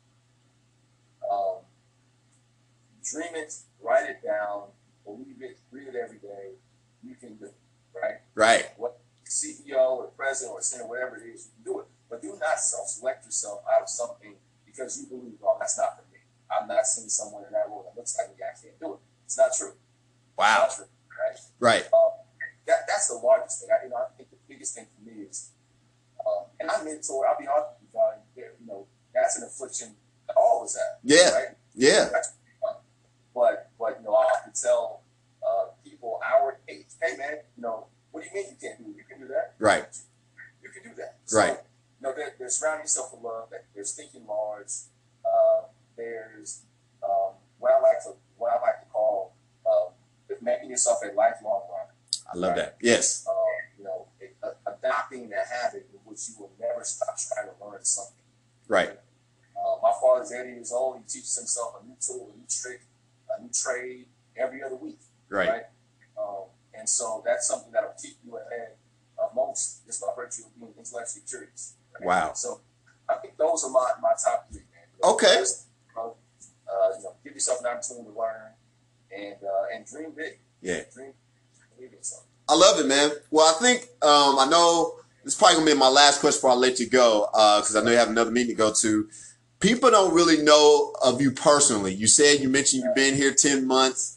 S4: dream it, write it down, believe it, read it every day. You can do it, right?
S1: Right.
S4: What CEO or president or senator, whatever it is, you can do it. But do not self-select yourself out of something because you believe, oh, that's not for me. I'm not seeing someone in that role that looks like me. I can't do it. It's not true.
S1: Wow.
S4: It's not true, right?
S1: Right.
S4: That's the largest thing. I think the biggest thing for me is, and I mentor. I'll be honest with you, that's an affliction that all of us have.
S1: Yeah.
S4: Right?
S1: Yeah.
S4: But I have to tell people our age, hey man, what do you mean you can't do it? You can do that.
S1: Right.
S4: You can do that. So,
S1: right.
S4: They're surrounding yourself with love. There's thinking large. There's what I like to call making yourself a lifelong learner.
S1: I love that. Yes.
S4: Adopting a habit in which you will never stop trying to learn something.
S1: Right.
S4: My father's 80 years old. He teaches himself a new tool, a new trick, a new trade every other week.
S1: Right.
S4: And so that's something that will keep you ahead of most, just by virtue of being intellectually curious. Right?
S1: Wow.
S4: So I think those are my top 3, man.
S1: Okay.
S4: First, give yourself an opportunity to learn and dream big.
S1: Yeah.
S4: Dream big yourself.
S1: I love it, man. Well, I think I know this is probably gonna be my last question before I let you go, because I know you have another meeting to go to. People don't really know of you personally. You mentioned you've been here 10 months.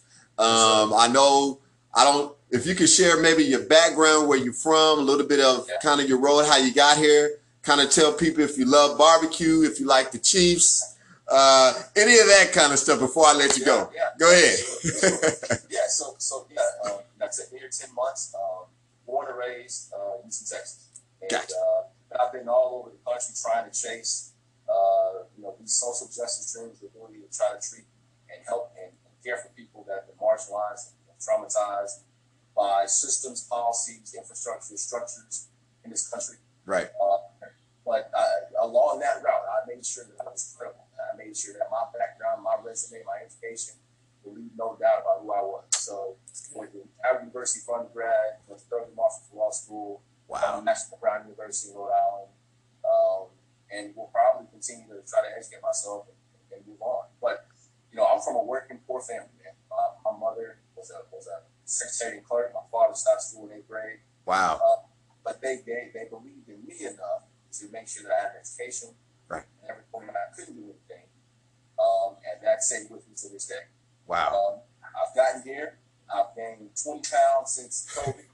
S1: If you could share maybe your background, where you're from, a little bit of kind of your road, how you got here, kind of tell people if you love barbecue, if you like the Chiefs, any of that kind of stuff before I let you go.
S4: Yeah.
S1: Go ahead.
S4: Like I said, been here 10 months, born and raised in Houston, Texas. And
S1: Gotcha.
S4: I've been all over the country trying to chase these social justice dreams, the ability to try to treat and help and care for people that have been marginalized and traumatized by systems, policies, infrastructure, structures in this country.
S1: Right.
S4: But along that route, I made sure that I was credible. I made sure that my background, my resume, my education would leave no doubt about who I was. So I went to Howard University for undergrad, went to Thurgood Marshall for law school, National Brown University in Rhode Island, and will probably continue to try to educate myself and move on. But I'm from a working poor family, man. My mother was a secretary and clerk. My father stopped school in 8th grade.
S1: Wow.
S4: But they believed in me enough to make sure that I had an education.
S1: Right.
S4: And every point I couldn't do anything. And that stayed with me to this day.
S1: Wow.
S4: I've gotten here. I've gained 20 pounds since COVID.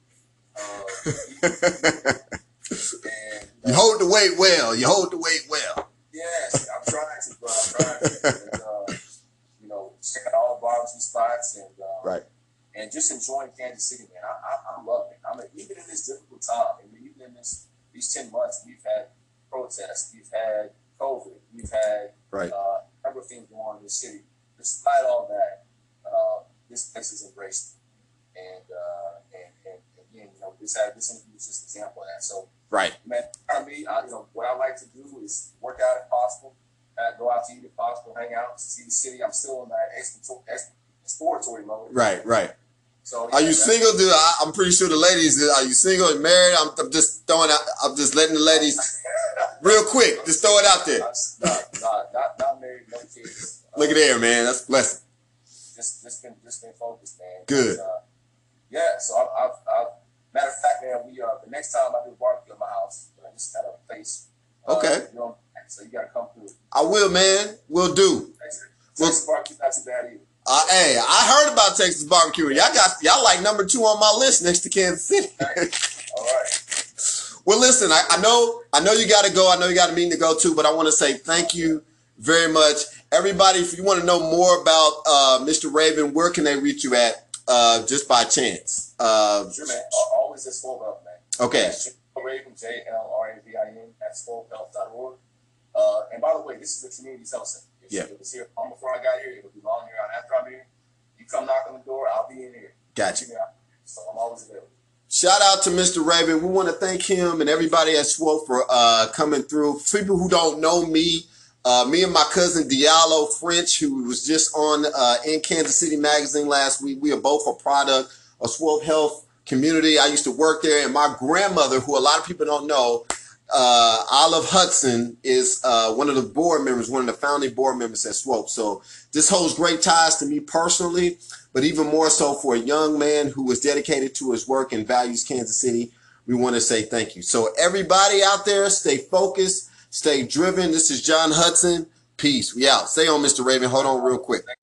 S4: And
S1: you hold the weight well. You hold the weight well.
S4: Yes, I'm trying to, bro. I'm trying to. And, checking all the barbecue spots and
S1: right.
S4: And just enjoying Kansas City, man. I'm loving it. Even in this difficult time, even in these 10 months, we've had protests, we've had COVID, we've had
S1: right.
S4: a number of things going on in the city. Despite all that, this place has embraced it. And again, this interview is just an example of that. So,
S1: right,
S4: man, for me, what I like to do is work out if possible, go out to eat if possible, hang out, see the city. I'm still in that exploratory mode.
S1: Right, right.
S4: So,
S1: are you single? I'm pretty sure the ladies. Are you single and married? I'm just throwing out. I'm just letting the ladies real quick. Just throw it out there.
S4: Not married, no kids.
S1: Look at there, man. That's a blessing.
S4: Just been focused, man.
S1: Good.
S4: Yeah. So I've matter of fact, man. The next time I do a barbecue at my house, I just got a place.
S1: Okay.
S4: So you gotta come through.
S1: I will, man. Will do.
S4: Texas barbecue not too bad either.
S1: Hey, I heard about Texas barbecue. Y'all like number 2 on my list next to Kansas City.
S4: All right.
S1: Well, listen, I know you got to go. I know you got a meeting to go to, but I want to say thank you very much, everybody. If you want to know more about Mr. Raven, where can they reach you at? Just by chance.
S4: Sure, man. Always at Swole Health, man.
S1: Okay.
S4: Raven, JLRAVIN at swolehealth.org. And by the way, this is a community health center. It was here long before I got here. It will be long here after I'm here. You come knock on the door, I'll be in here.
S1: Gotcha.
S4: So I'm always available.
S1: Shout out to Mr. Raven. We want to thank him and everybody at Swope for coming through. For people who don't know me, me and my cousin Diallo French, who was just on in Kansas City Magazine last week, we are both a product of Swope Health community. I used to work there, and my grandmother, who a lot of people don't know, Olive Hudson, is one of the board members, one of the founding board members at Swope. So this holds great ties to me personally, but even more so for a young man who was dedicated to his work and values Kansas City. We want to say thank you. So everybody out there, stay focused, stay driven. This is John Hudson. Peace. We out. Stay on, Mr. Raven. Hold on real quick.